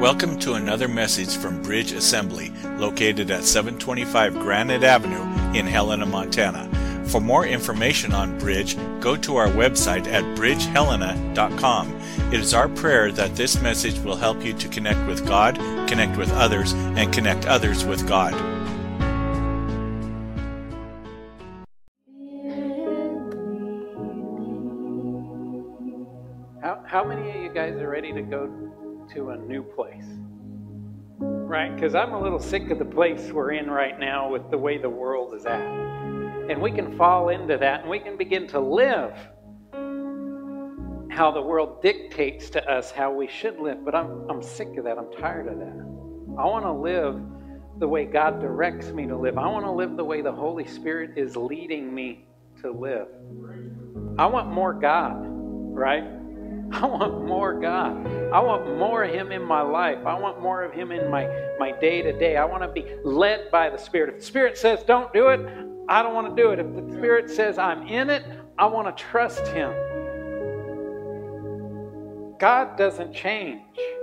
Welcome to another message from Bridge Assembly, located at 725 Granite Avenue in Helena, Montana. For more information on Bridge, go to our website at bridgehelena.com. It is our prayer that this message will help you to connect with God, connect with others, and connect others with God. How many of you guys are ready to go to a new place? Right? Because I'm a little sick of the place we're in right now with the way the world is at. And we can fall into that and we can begin to live how the world dictates to us how we should live. But I'm sick of that. I'm tired of that. I want to live the way God directs me to live. I want to live the way the Holy Spirit is leading me to live. I want more God, right? I want more God. I want more of Him in my life. I want more of Him in my day-to-day. I want to be led by the Spirit. If the Spirit says don't do it, I don't want to do it. If the Spirit says I'm in it, I want to trust Him. God doesn't change,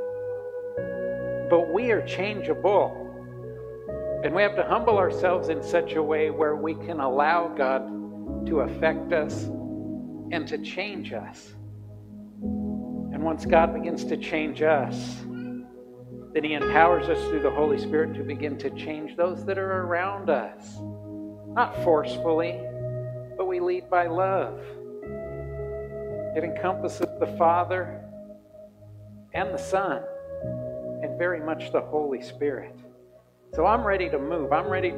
but we are changeable. And we have to humble ourselves in such a way where we can allow God to affect us and to change us. And once God begins to change us, then He empowers us through the Holy Spirit to begin to change those that are around us. Not forcefully, but we lead by love. It encompasses the Father and the Son and very much the Holy Spirit. So I'm ready to move. I'm ready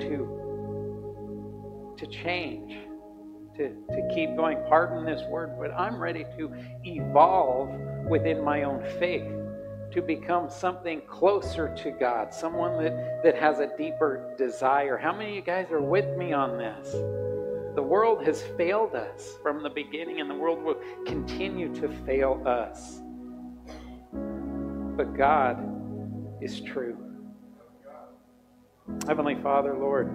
to change. To keep going, pardon this word, but I'm ready to evolve within my own faith, to become something closer to God, someone that has a deeper desire. How many of you guys are with me on this? The world has failed us from the beginning, and the world will continue to fail us. But God is true. Heavenly Father, Lord,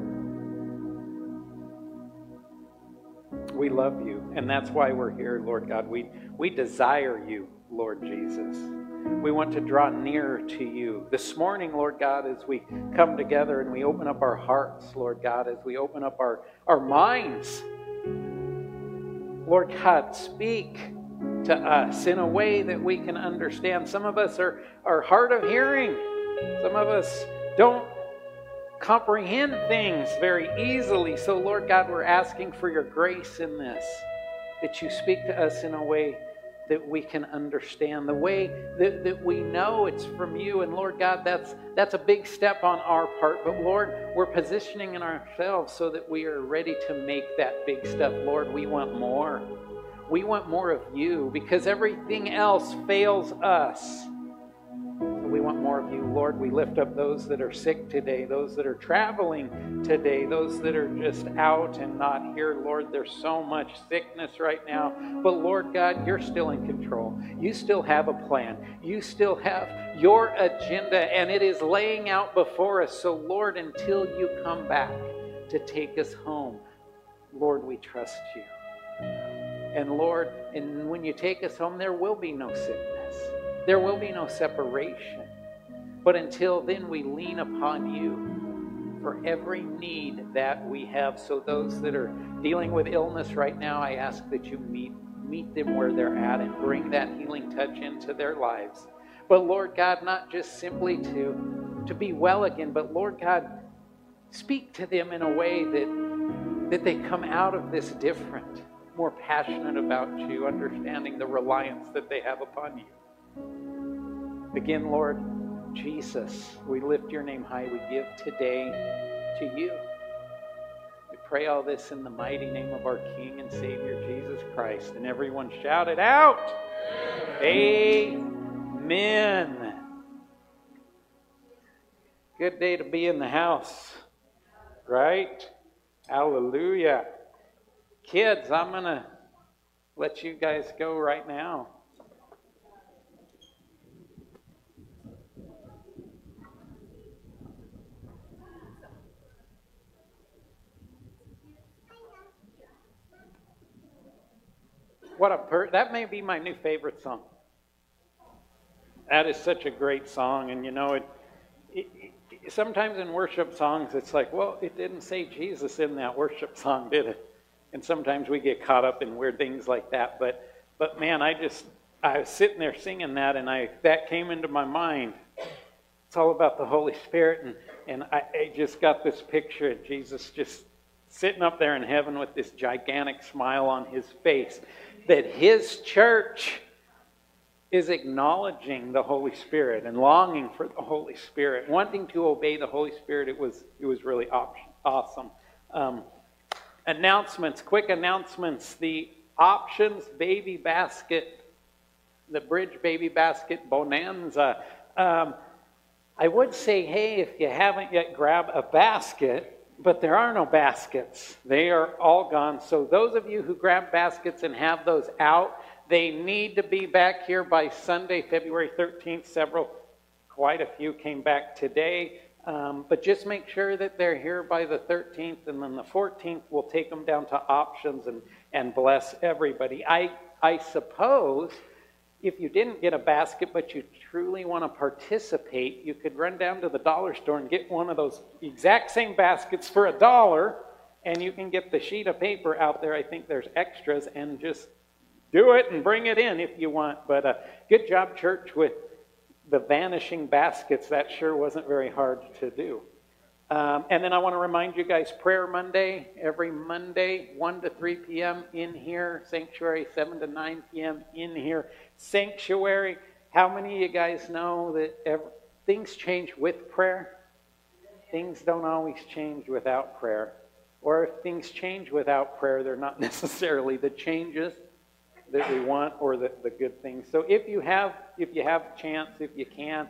we love you, and that's why we're here, Lord God. We desire you, Lord Jesus. We want to draw nearer to you. This morning, Lord God, as we come together and we open up our hearts, Lord God, as we open up our minds, Lord God, speak to us in a way that we can understand. Some of us are hard of hearing. Some of us don't comprehend things very easily. So, Lord God, we're asking for your grace in this, that you speak to us in a way that we can understand, the way that we know it's from you. And Lord God, that's a big step on our part. But Lord, we're positioning in ourselves so that we are ready to make that big step. Lord, we want more. We want more of you because everything else fails us. We want more of you, Lord. We lift up those that are sick today, those that are traveling today, those that are just out and not here. Lord, there's so much sickness right now. But Lord God, you're still in control. You still have a plan. You still have your agenda, and it is laying out before us. So Lord, until you come back to take us home, Lord, we trust you. And Lord, and when you take us home, there will be no sickness. There will be no separation. But until then, we lean upon you for every need that we have. So those that are dealing with illness right now, I ask that you meet them where they're at and bring that healing touch into their lives. But Lord God, not just simply to be well again, but Lord God, speak to them in a way that they come out of this different, more passionate about you, understanding the reliance that they have upon you. Again, Lord Jesus, we lift your name high. We give today to you. We pray all this in the mighty name of our King and Savior, Jesus Christ. And everyone shout it out. Amen. Good day to be in the house, right? Hallelujah. Kids, I'm going to let you guys go right now. That may be my new favorite song. That is such a great song, and sometimes in worship songs, it's like, well, it didn't say Jesus in that worship song, did it? And sometimes we get caught up in weird things like that. But man, I was sitting there singing that, and that came into my mind. It's all about the Holy Spirit, and I just got this picture of Jesus just sitting up there in heaven with this gigantic smile on his face, that his church is acknowledging the Holy Spirit and longing for the Holy Spirit, wanting to obey the Holy Spirit. It was really awesome. Announcements, quick announcements. The Options Baby Basket, the Bridge Baby Basket Bonanza. I would say, hey, if you haven't yet, grab a basket, but there are no baskets. They are all gone. So those of you who grab baskets and have those out, they need to be back here by Sunday, February 13th. Quite a few came back today. But just make sure that they're here by the 13th, and then the 14th we'll take them down to Options and bless everybody. I suppose if you didn't get a basket but you truly want to participate, you could run down to the dollar store and get one of those exact same baskets for $1, and you can get the sheet of paper out there. I think there's extras, and just do it and bring it in if you want. But good job, church, with the vanishing baskets. That sure wasn't very hard to do. And then I want to remind you guys, Prayer Monday, every Monday, 1 to 3 p.m. in here. Sanctuary, 7 to 9 p.m. in here. Sanctuary, how many of you guys know that things change with prayer? Things don't always change without prayer. Or if things change without prayer, they're not necessarily the changes that we want or the good things. So if you have a chance, if you can,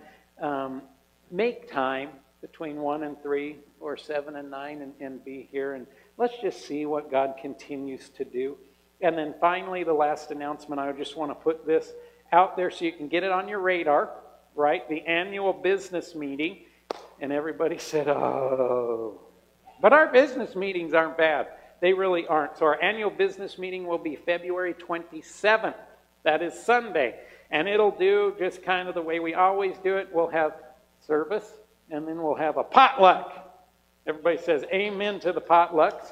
make time between 1 and 3 or 7 and 9 and be here. And let's just see what God continues to do. And then finally, the last announcement, I just want to put this out there so you can get it on your radar, right? The annual business meeting. And everybody said, oh. But our business meetings aren't bad. They really aren't. So our annual business meeting will be February 27th. That is Sunday. And it'll do just kind of the way we always do it. We'll have service, and then we'll have a potluck. Everybody says amen to the potlucks.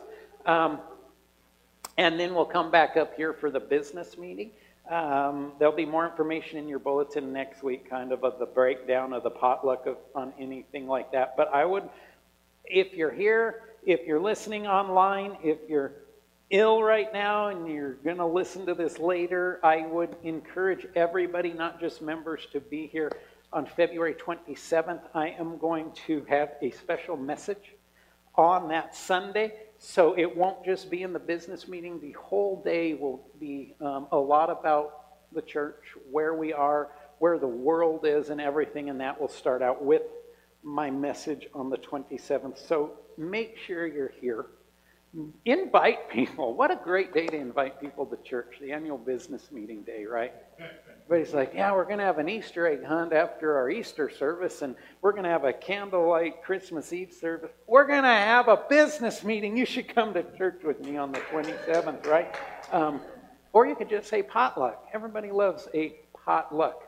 And then we'll come back up here for the business meeting. There'll be more information in your bulletin next week, kind of the breakdown of the potluck on anything like that. But I would, if you're here, if you're listening online, if you're ill right now and you're going to listen to this later, I would encourage everybody, not just members, to be here on February 27th. I am going to have a special message on that Sunday. So it won't just be in the business meeting. The whole day will be a lot about the church, where we are, where the world is, and everything. And that will start out with my message on the 27th. So make sure you're here. Invite people. What a great day to invite people to church, the annual business meeting day, right? Everybody's like, yeah, we're going to have an Easter egg hunt after our Easter service, and we're going to have a candlelight Christmas Eve service. We're going to have a business meeting. You should come to church with me on the 27th, right? Or you could just say potluck. Everybody loves a potluck.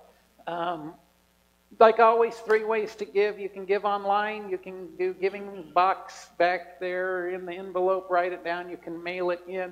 Like always, 3 ways to give. You can give online. You can do giving box back there in the envelope. Write it down. You can mail it in.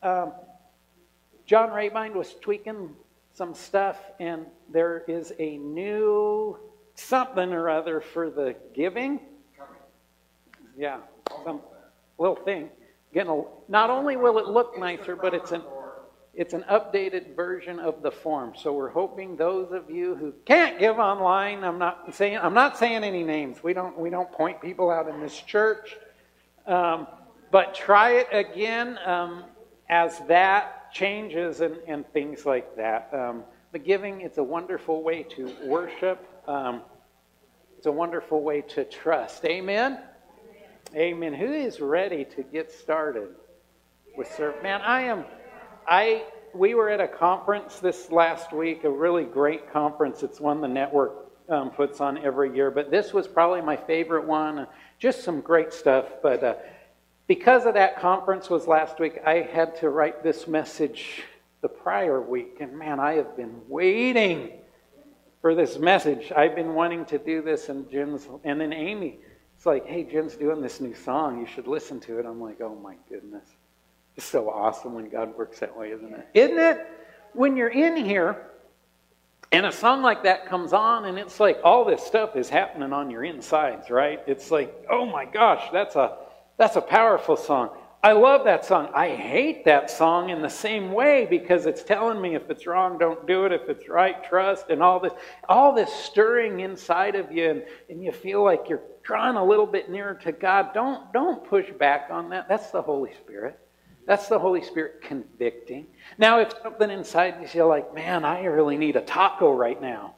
John Raybind was tweaking some stuff, and there is a new something or other for the giving. Yeah, some little thing. Not only will it look nicer, but it's an updated version of the form. So we're hoping those of you who can't give online, I'm not saying any names. We don't point people out in this church. But try it again as that changes and things like that. The giving, it's a wonderful way to worship. It's a wonderful way to trust. Amen? Amen. Who is ready to get started with service? Man, we were at a conference this last week, a really great conference. It's one the network puts on every year, but this was probably my favorite one. Just some great stuff. But because of that conference was last week, I had to write this message the prior week. And man, I have been waiting for this message. I've been wanting to do this, and then Amy, it's like, hey, Jen's doing this new song. You should listen to it. I'm like, oh my goodness. It's so awesome when God works that way, isn't it? Isn't it? When you're in here, and a song like that comes on, and it's like all this stuff is happening on your insides, right? It's like, oh my gosh, that's a powerful song. I love that song. I hate that song in the same way because it's telling me if it's wrong, don't do it. If it's right, trust, and all this stirring inside of you, and you feel like you're drawing a little bit nearer to God. Don't push back on that. That's the Holy Spirit. That's the Holy Spirit convicting. Now, if something inside you feel like, man, I really need a taco right now.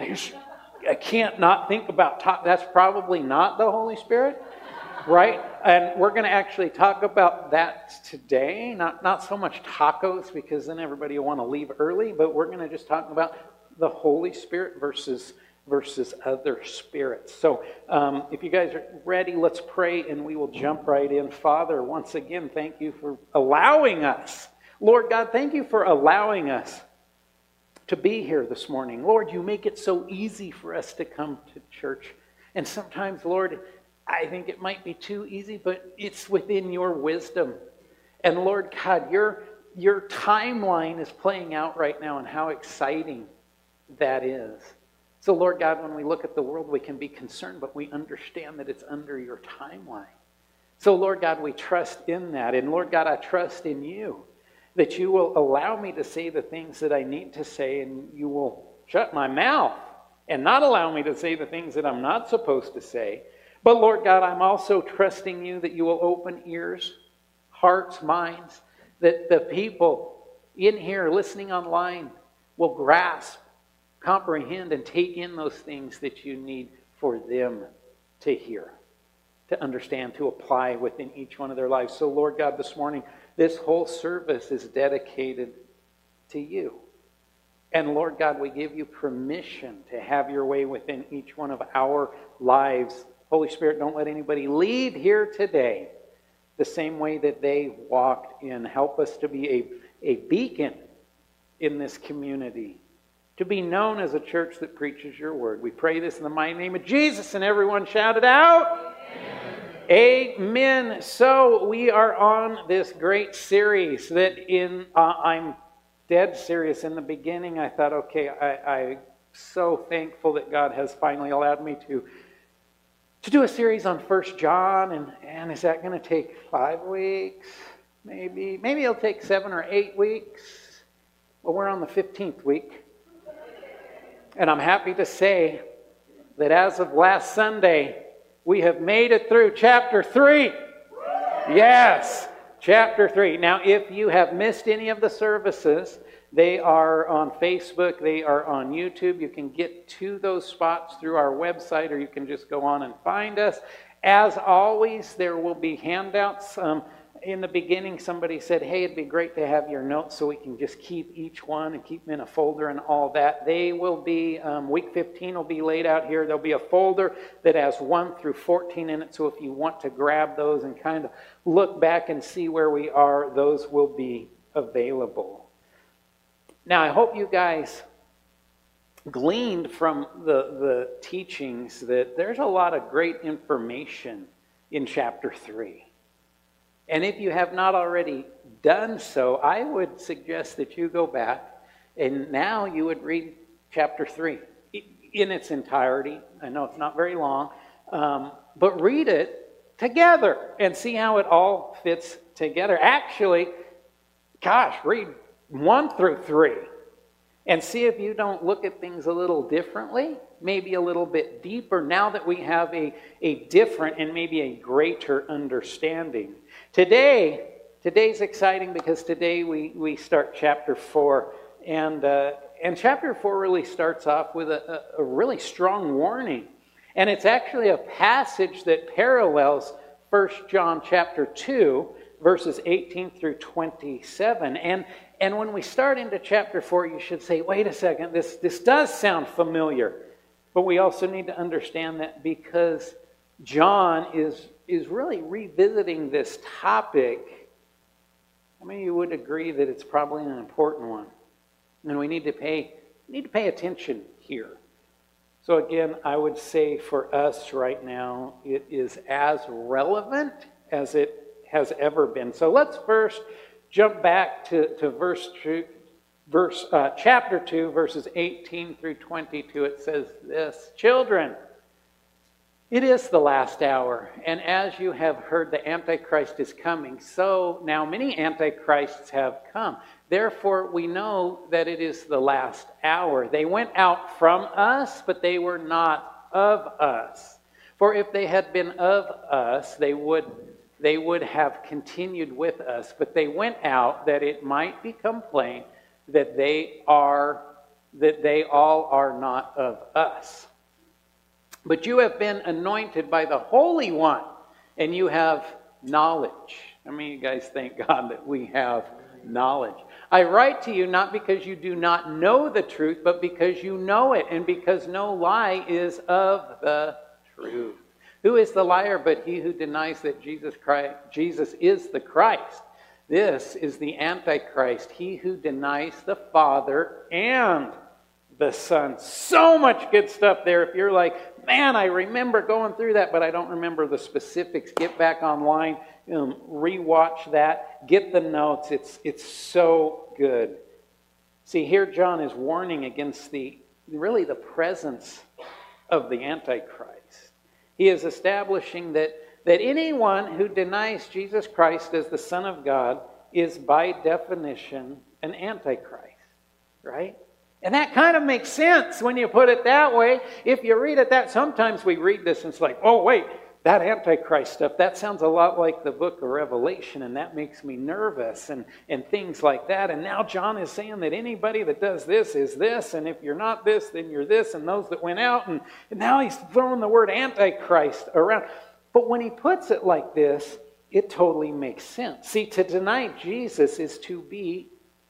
I can't not think about taco. That's probably not the Holy Spirit. Right? And we're going to actually talk about that today. Not so much tacos, because then everybody will want to leave early, but we're going to just talk about the Holy Spirit versus other spirits. So if you guys are ready, let's pray and we will jump right in. Father, once again, thank you for allowing us. Lord God, thank you for allowing us to be here this morning. Lord, you make it so easy for us to come to church. And sometimes, Lord, I think it might be too easy, but it's within your wisdom. And Lord God, your timeline is playing out right now, and how exciting that is. So Lord God, when we look at the world, we can be concerned, but we understand that it's under your timeline. So Lord God, we trust in that. And Lord God, I trust in you that you will allow me to say the things that I need to say, and you will shut my mouth and not allow me to say the things that I'm not supposed to say. But Lord God, I'm also trusting you that you will open ears, hearts, minds, that the people in here listening online will grasp, comprehend, and take in those things that you need for them to hear, to understand, to apply within each one of their lives. So Lord God, this morning, this whole service is dedicated to you. And Lord God, we give you permission to have your way within each one of our lives. Holy Spirit, don't let anybody leave here today the same way that they walked in. Help us to be a beacon in this community, to be known as a church that preaches your word. We pray this in the mighty name of Jesus, and everyone shouted out, Amen. Amen. So we are on this great series that I'm dead serious. In the beginning, I thought, okay, I'm so thankful that God has finally allowed me to do a series on 1 John, and is that going to take 5 weeks? Maybe it'll take 7 or 8 weeks. Well, we're on the 15th week. And I'm happy to say that as of last Sunday, we have made it through chapter 3. Yes, chapter 3. Now, if you have missed any of the services, they are on Facebook, they are on YouTube. You can get to those spots through our website, or you can just go on and find us. As always, there will be handouts. In the beginning, somebody said, hey, it'd be great to have your notes so we can just keep each one and keep them in a folder and all that. They will be, week 15 will be laid out here. There'll be a folder that has 1 through 14 in it. So if you want to grab those and kind of look back and see where we are, those will be available. Now, I hope you guys gleaned from the teachings that there's a lot of great information in chapter 3. And if you have not already done so, I would suggest that you go back and now you would read chapter 3 in its entirety. I know it's not very long, but read it together and see how it all fits together. Actually, gosh, read 1 through 3 and see if you don't look at things a little differently, maybe a little bit deeper, now that we have a different and maybe a greater understanding. Today's exciting because today we start chapter 4, and chapter 4 really starts off with a really strong warning. And it's actually a passage that parallels 1 John chapter 2, verses 18 through 27. And when we start into chapter 4, you should say, wait a second, this does sound familiar. But we also need to understand that because John is really revisiting this topic, I mean, you would agree that it's probably an important one. And we need to pay attention here. So again, I would say for us right now, it is as relevant as it has ever been. So let's first jump back to chapter 2, verses 18 through 22. It says this: Children, it is the last hour, and as you have heard, the Antichrist is coming. So now many Antichrists have come. Therefore, we know that it is the last hour. They went out from us, but they were not of us. For if they had been of us, they would have continued with us. But they went out that it might become plain that they all are not of us. But you have been anointed by the Holy One, and you have knowledge. I mean, you guys thank God that we have knowledge. I write to you not because you do not know the truth, but because you know it, and because no lie is of the truth. Who is the liar but he who denies that Jesus is the Christ? This is the Antichrist, he who denies the Father and the Son. So much good stuff there. If you're like, man, I remember going through that, but I don't remember the specifics, get back online, rewatch that, get the notes. It's so good. See, here John is warning against the presence of the Antichrist. He is establishing that anyone who denies Jesus Christ as the Son of God is by definition an Antichrist, right? And that kind of makes sense when you put it that way. If you read it sometimes we read this and it's like, oh wait, that Antichrist stuff, that sounds a lot like the book of Revelation, and that makes me nervous and things like that. And now John is saying that anybody that does this is this, and if you're not this, then you're this, and those that went out. And now he's throwing the word Antichrist around. But when he puts it like this, it totally makes sense. See, to deny Jesus is to be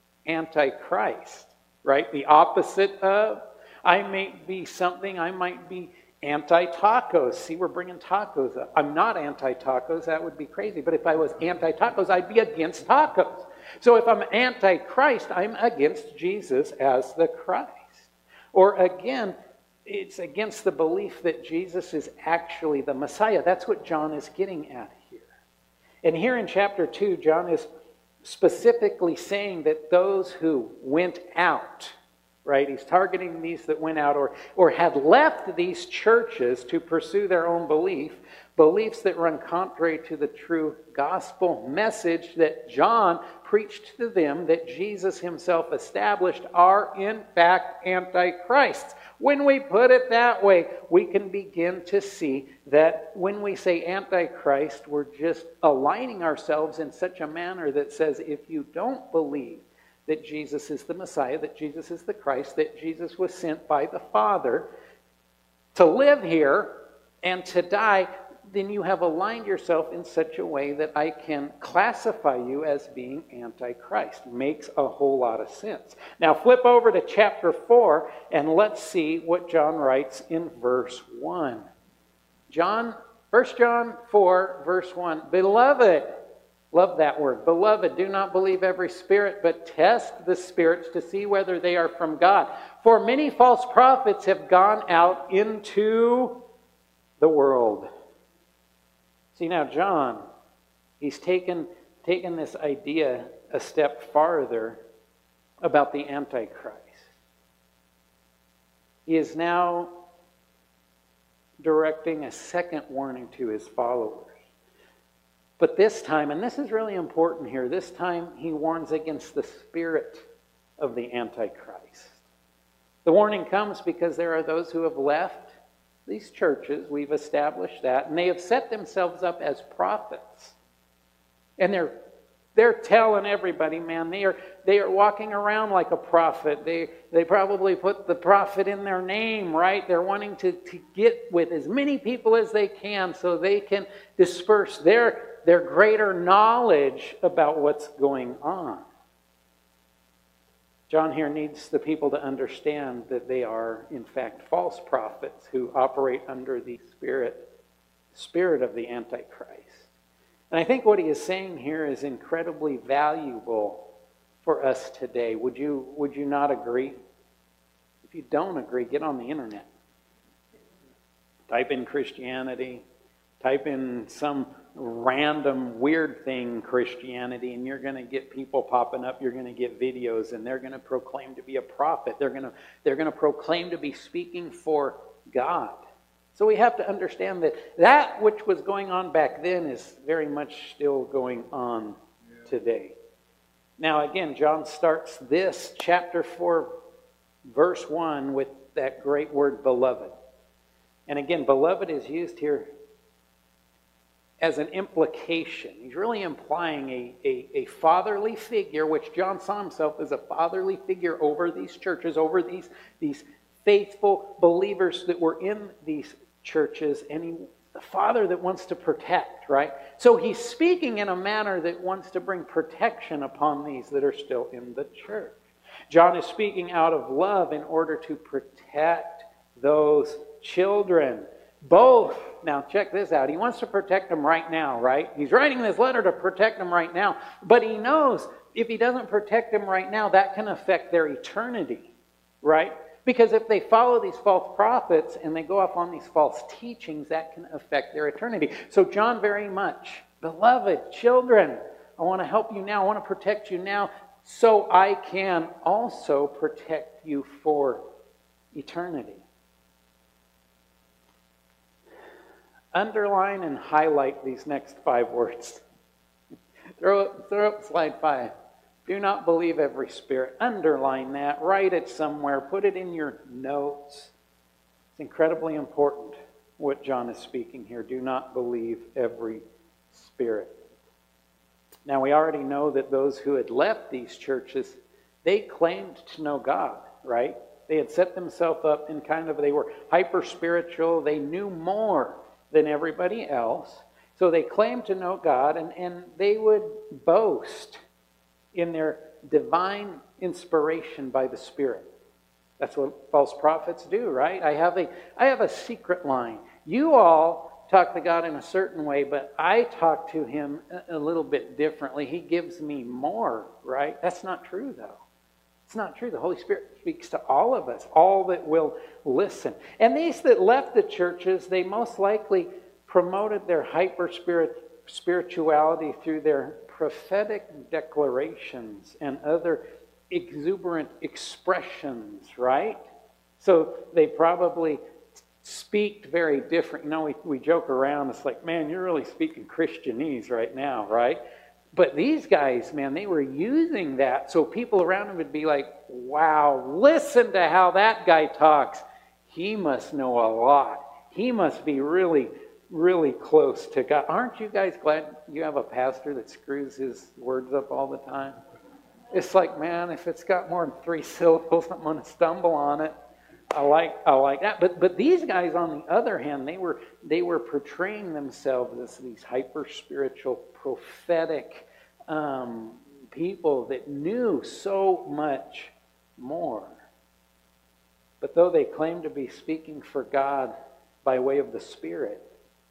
Antichrist, right? The opposite of, I may be something, I might be anti-tacos. See, we're bringing tacos up. I'm not anti-tacos. That would be crazy. But if I was anti-tacos, I'd be against tacos. So if I'm anti-Christ, I'm against Jesus as the Christ. Or again, it's against the belief that Jesus is actually the Messiah. That's what John is getting at here. And here in chapter 2, John is specifically saying that those who went out, right? He's targeting these that went out or had left these churches to pursue their own beliefs that run contrary to the true gospel message that John preached to them, that Jesus himself established, are in fact antichrists. When we put it that way, we can begin to see that when we say antichrist, we're just aligning ourselves in such a manner that says, if you don't believe that Jesus is the Messiah, that Jesus is the Christ, that Jesus was sent by the Father to live here and to die, then you have aligned yourself in such a way that I can classify you as being Antichrist. Makes a whole lot of sense. Now flip over to chapter 4 and let's see what John writes in verse 1. 1 John 4, verse 1. Beloved, love that word. Beloved, do not believe every spirit, but test the spirits to see whether they are from God. For many false prophets have gone out into the world. See, now John, he's taken this idea a step farther about the Antichrist. He is now directing a second warning to his followers. But this time, and this is really important here, this time he warns against the spirit of the Antichrist. The warning comes because there are those who have left these churches, we've established that, and they have set themselves up as prophets. And they're telling everybody, man, they are walking around like a prophet. They probably put the prophet in their name, right? They're wanting to get with as many people as they can so they can disperse their greater knowledge about what's going on. John here needs the people to understand that they are, in fact, false prophets who operate under the spirit of the Antichrist. And I think what he is saying here is incredibly valuable for us today. Would you not agree? If you don't agree, get on the internet. Type in Christianity, type in some random weird thing, Christianity, and you're going to get people popping up. You're going to get videos, and they're going to proclaim to be a prophet. They're going to proclaim to be speaking for God. So we have to understand that which was going on back then is very much still going on today. Now again, John starts this chapter 4, verse 1 with that great word, beloved. And again, beloved is used here as an implication. He's really implying a fatherly figure, which John saw himself as a fatherly figure over these churches, over these faithful believers that were in these churches, and the father that wants to protect, right? So he's speaking in a manner that wants to bring protection upon these that are still in the church. John is speaking out of love in order to protect those children. Both. Now check this out. He wants to protect them right now, right? He's writing this letter to protect them right now. But he knows if he doesn't protect them right now, that can affect their eternity, right? Because if they follow these false prophets and they go off on these false teachings, that can affect their eternity. So John very much, beloved children, I want to help you now. I want to protect you now so I can also protect you for eternity. Underline and highlight these next 5 words. Throw up slide 5. Do not believe every spirit. Underline that. Write it somewhere. Put it in your notes. It's incredibly important what John is speaking here. Do not believe every spirit. Now we already know that those who had left these churches, they claimed to know God, right? They had set themselves up in they were hyper-spiritual. They knew more than everybody else. So they claimed to know God, and they would boast in their divine inspiration by the Spirit. That's what false prophets do, right? I have a secret line. You all talk to God in a certain way, but I talk to Him a little bit differently. He gives me more, right? That's not true, though. It's not true. The Holy Spirit speaks to all of us, all that will listen. And these that left the churches, they most likely promoted their spirituality through their prophetic declarations and other exuberant expressions, right? So they probably speak very different. You know, we joke around. It's like, man, you're really speaking Christianese right now, right? But these guys, man, they were using that so people around them would be like, wow, listen to how that guy talks. He must know a lot. He must be really, really close to God. Aren't you guys glad you have a pastor that screws his words up all the time? It's like, man, if it's got more than 3 syllables, I'm going to stumble on it. I like that. But these guys, on the other hand, they were portraying themselves as these hyper-spiritual, prophetic people that knew so much more. But though they claimed to be speaking for God by way of the Spirit,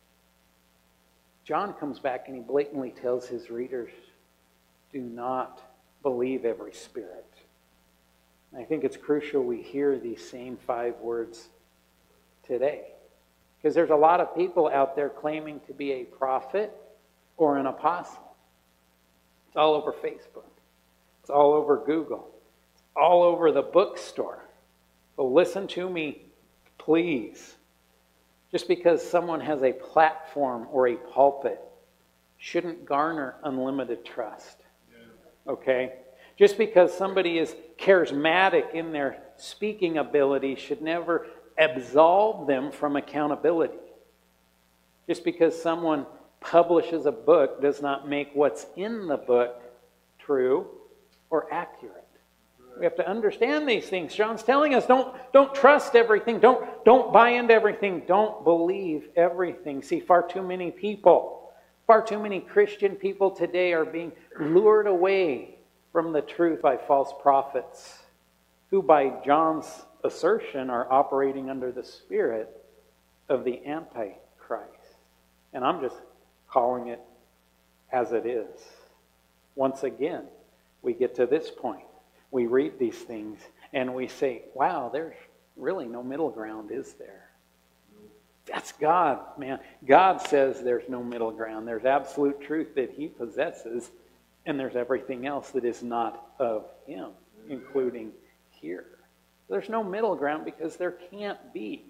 John comes back and he blatantly tells his readers, do not believe every spirit. I think it's crucial we hear these same 5 words today. Because there's a lot of people out there claiming to be a prophet or an apostle. It's all over Facebook. It's all over Google. It's all over the bookstore. So listen to me, please. Just because someone has a platform or a pulpit shouldn't garner unlimited trust. Okay? Just because somebody is charismatic in their speaking ability should never absolve them from accountability. Just because someone publishes a book does not make what's in the book true or accurate. We have to understand these things. John's telling us, don't trust everything. Don't buy into everything. Don't believe everything. See, far too many Christian people today are being lured away from the truth by false prophets who, by John's assertion, are operating under the spirit of the Antichrist. And I'm just calling it as it is. Once again, we get to this point. We read these things and we say, wow, there's really no middle ground, is there? That's God, man. God says there's no middle ground. There's absolute truth that He possesses, and there's everything else that is not of Him, including here. There's no middle ground because there can't be.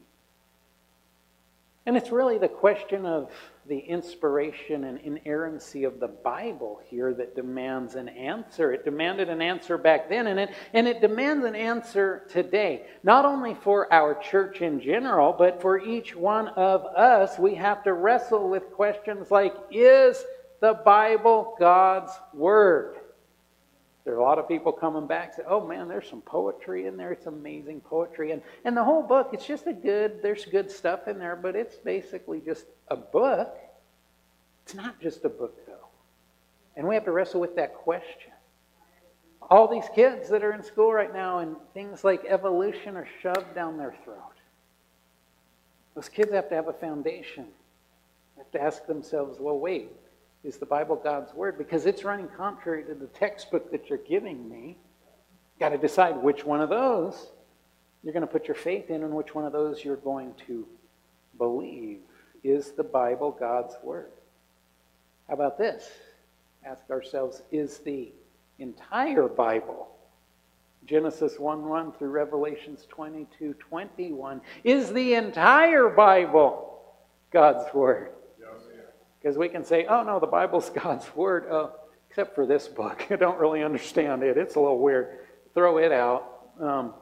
And it's really the question of the inspiration and inerrancy of the Bible here that demands an answer. It demanded an answer back then, and it demands an answer today. Not only for our church in general, but for each one of us. We have to wrestle with questions like, is the Bible God's Word? There are a lot of people coming back and say, oh man, there's some poetry in there. It's amazing poetry. And the whole book, it's just there's good stuff in there, but it's basically just a book. It's not just a book, though. And we have to wrestle with that question. All these kids that are in school right now and things like evolution are shoved down their throat. Those kids have to have a foundation. They have to ask themselves, well, wait. Is the Bible God's Word? Because it's running contrary to the textbook that you're giving me. You've got to decide which one of those you're going to put your faith in and which one of those you're going to believe. Is the Bible God's Word? How about this? Ask ourselves, is the entire Bible, Genesis 1:1 through Revelations 22:21, is the entire Bible God's Word? Because we can say, oh no, the Bible's God's Word, except for this book. I don't really understand it. It's a little weird. Throw it out.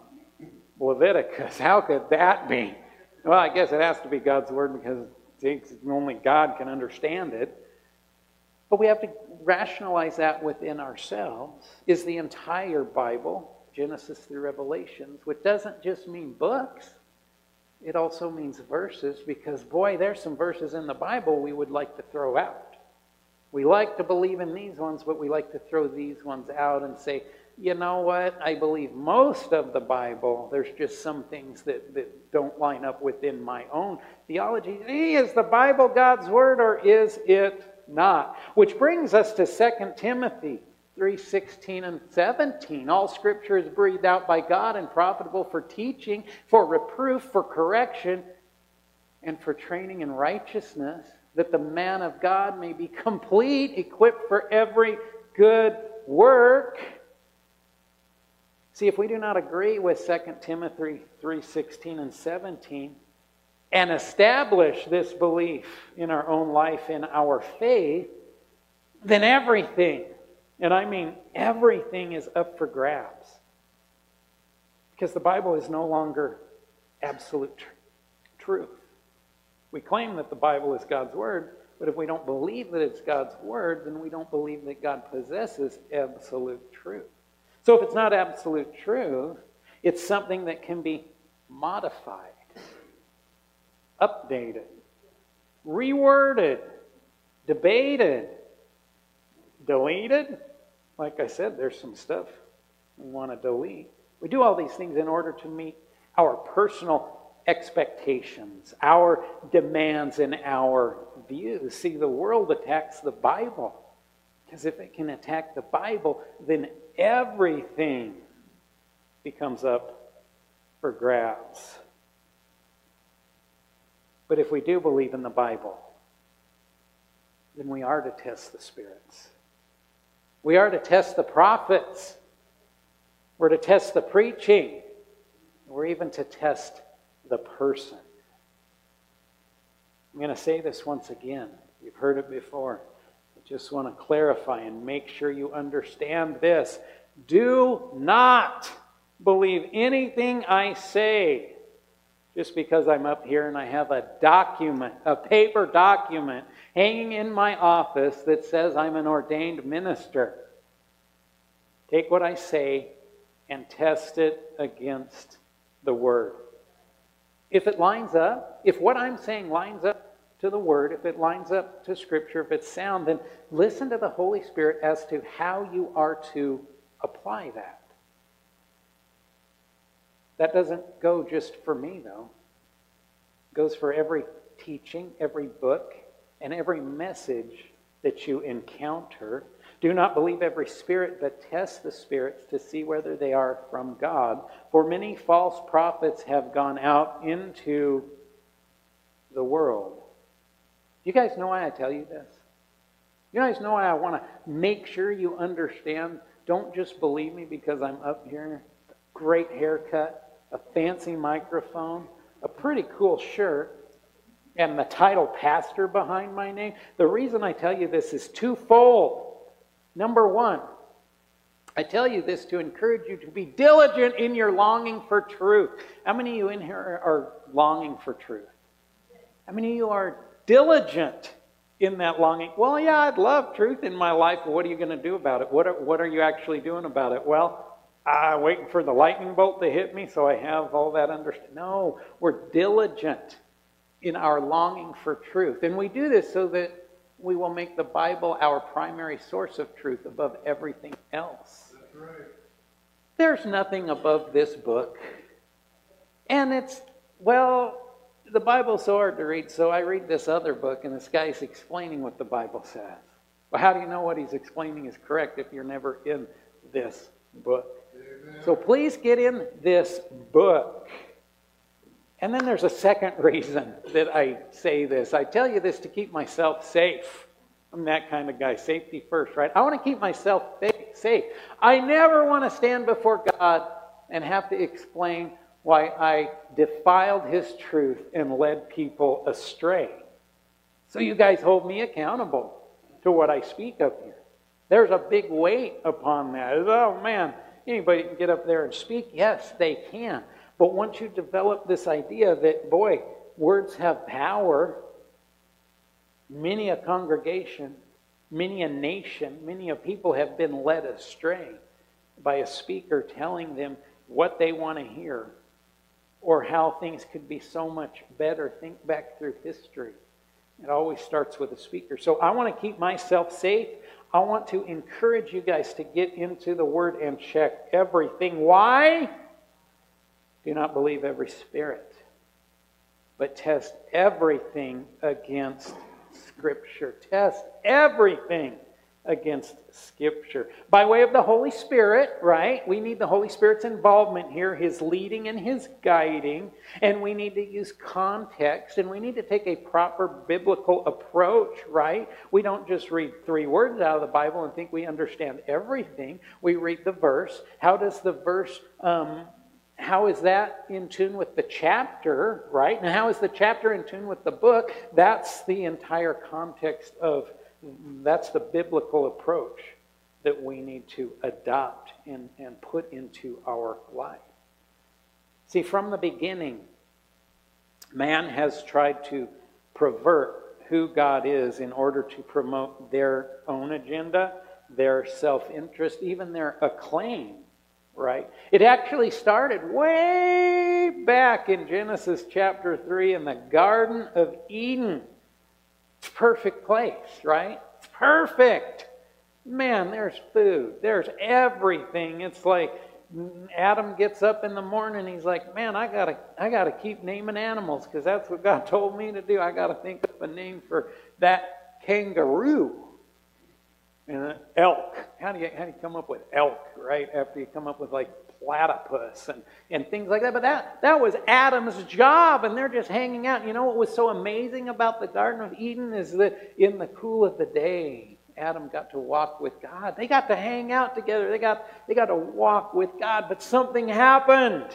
Leviticus, how could that be? Well, I guess it has to be God's Word because only God can understand it. But we have to rationalize that within ourselves. Is the entire Bible, Genesis through Revelations, which doesn't just mean books, it also means verses, because boy, there's some verses in the Bible we would like to throw out. We like to believe in these ones, but we like to throw these ones out and say, you know what, I believe most of the Bible. There's just some things that don't line up within my own theology. Is the Bible God's Word or is it not? Which brings us to 2 Timothy 3:16 and 17. All Scripture is breathed out by God and profitable for teaching, for reproof, for correction, and for training in righteousness, that the man of God may be complete, equipped for every good work. See, if we do not agree with 2 Timothy 3:16 and 17 and establish this belief in our own life, in our faith, then everything, and I mean everything, is up for grabs. Because the Bible is no longer absolute truth. We claim that the Bible is God's Word, but if we don't believe that it's God's Word, then we don't believe that God possesses absolute truth. So if it's not absolute truth, it's something that can be modified, updated, reworded, debated, deleted. Like I said, there's some stuff we want to delete. We do all these things in order to meet our personal expectations, our demands, and our views. See, the world attacks the Bible. Because if it can attack the Bible, then everything becomes up for grabs. But if we do believe in the Bible, then we are to test the spirits. We are to test the prophets. We're to test the preaching. We're even to test the person. I'm going to say this once again. You've heard it before. I just want to clarify and make sure you understand this. Do not believe anything I say just because I'm up here and I have a document, a paper document hanging in my office that says I'm an ordained minister. Take what I say and test it against the Word. If it lines up, if what I'm saying lines up to the Word, if it lines up to Scripture, if it's sound, then listen to the Holy Spirit as to how you are to apply that. That doesn't go just for me, though. It goes for every teaching, every book, and every message that you encounter. Do not believe every spirit, but test the spirits to see whether they are from God. For many false prophets have gone out into the world. You guys know why I tell you this? You guys know why I want to make sure you understand? Don't just believe me because I'm up here. Great haircut, a fancy microphone, a pretty cool shirt, and the title pastor behind my name. The reason I tell you this is twofold. Number one, I tell you this to encourage you to be diligent in your longing for truth. How many of you in here are longing for truth? How many of you are diligent in that longing? Well, yeah, I'd love truth in my life, but what are you going to do about it? What are you actually doing about it? Well, I'm waiting for the lightning bolt to hit me so I have all that understanding. No, we're diligent in our longing for truth. And we do this so that we will make the Bible our primary source of truth above everything else. That's right. There's nothing above this book. And the Bible's so hard to read, so I read this other book, and this guy's explaining what the Bible says. Well, how do you know what he's explaining is correct if you're never in this book? Amen. So please get in this book. And then there's a second reason that I say this. I tell you this to keep myself safe. I'm that kind of guy. Safety first, right? I want to keep myself safe. I never want to stand before God and have to explain why I defiled His truth and led people astray. So you guys hold me accountable to what I speak of here. There's a big weight upon that. Oh man, anybody can get up there and speak? Yes, they can. But once you develop this idea that, boy, words have power, many a congregation, many a nation, many a people have been led astray by a speaker telling them what they want to hear or how things could be so much better. Think back through history. It always starts with a speaker. So I want to keep myself safe. I want to encourage you guys to get into the Word and check everything. Why? Do not believe every spirit, but test everything against Scripture. Test everything against Scripture. By way of the Holy Spirit, right? We need the Holy Spirit's involvement here, His leading and His guiding, and we need to use context, and we need to take a proper biblical approach, right? We don't just read 3 words out of the Bible and think we understand everything. We read the verse. How does the verse how is that in tune with the chapter, right? And how is the chapter in tune with the book? That's the entire context that's the biblical approach that we need to adopt and put into our life. See, from the beginning, man has tried to pervert who God is in order to promote their own agenda, their self-interest, even their acclaim. Right? It actually started way back in Genesis chapter 3 in the Garden of Eden. It's a perfect place, right? It's perfect. Man, there's food. There's everything. It's like Adam gets up in the morning, he's like, man, I gotta keep naming animals because that's what God told me to do. I gotta think of a name for that kangaroo. And elk. How do you come up with elk, right? After you come up with like platypus and things like that. But that was Adam's job, and they're just hanging out. You know what was so amazing about the Garden of Eden is that in the cool of the day, Adam got to walk with God. They got to hang out together. They got to walk with God. But something happened.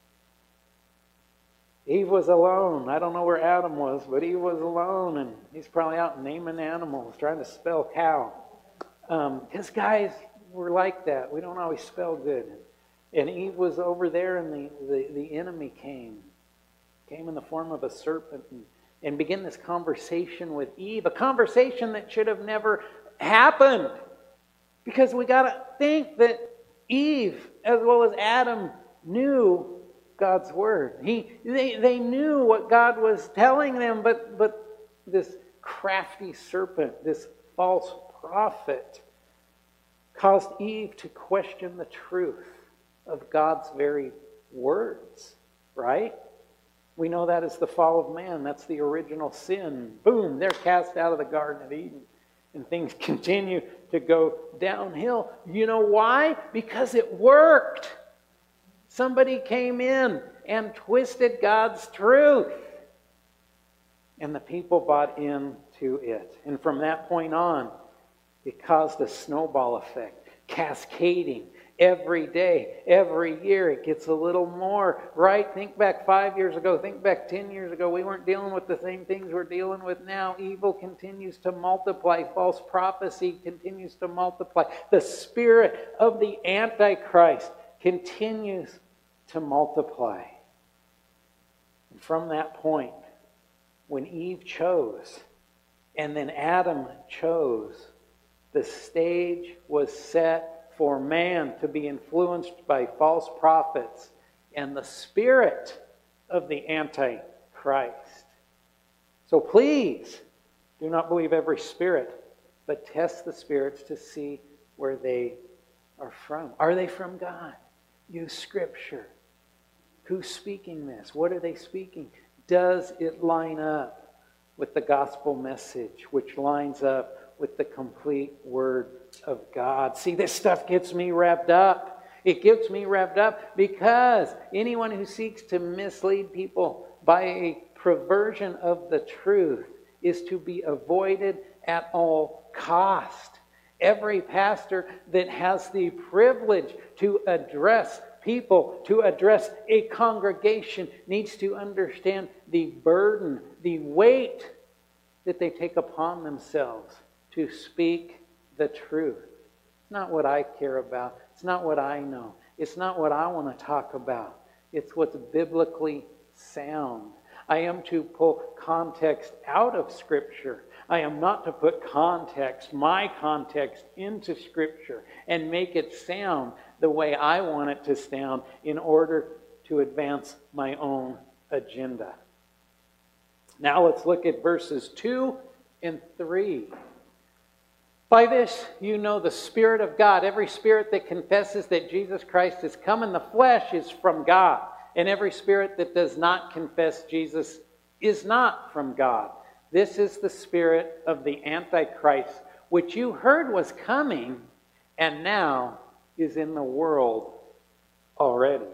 Eve was alone. I don't know where Adam was, but Eve was alone, and he's probably out naming animals, trying to spell cow. Because guys were like that. We don't always spell good. And Eve was over there, and the enemy came in the form of a serpent and began this conversation with Eve, a conversation that should have never happened. Because we got to think that Eve, as well as Adam, knew God's word. They knew what God was telling them, but this crafty serpent, this false prophet, caused Eve to question the truth of God's very words, right? We know that is the fall of man. That's the original sin. Boom, they're cast out of the Garden of Eden. And things continue to go downhill. You know why? Because it worked. Somebody came in and twisted God's truth. And the people bought into it. And from that point on, it caused a snowball effect, cascading. Every day, every year, it gets a little more, right? Think back 5 years ago, think back 10 years ago. We weren't dealing with the same things we're dealing with now. Evil continues to multiply. False prophecy continues to multiply. The spirit of the Antichrist continues to multiply. And from that point, when Eve chose, and then Adam chose, the stage was set for man to be influenced by false prophets and the spirit of the Antichrist. So please, do not believe every spirit, but test the spirits to see where they are from. Are they from God? Use Scripture. Who's speaking this? What are they speaking? Does it line up with the gospel message, which lines up with the complete Word of God? See, this stuff gets me revved up. It gets me revved up because anyone who seeks to mislead people by a perversion of the truth is to be avoided at all cost. Every pastor that has the privilege to address people, to address a congregation, needs to understand the burden, the weight that they take upon themselves to speak the truth. It's not what I care about. It's not what I know. It's not what I want to talk about. It's what's biblically sound. I am to pull context out of Scripture. I am not to put context, my context, into Scripture and make it sound the way I want it to sound in order to advance my own agenda. Now let's look at verses 2 and 3. By this you know the Spirit of God. Every spirit that confesses that Jesus Christ has come in the flesh is from God. And every spirit that does not confess Jesus is not from God. This is the spirit of the Antichrist, which you heard was coming and now is in the world already.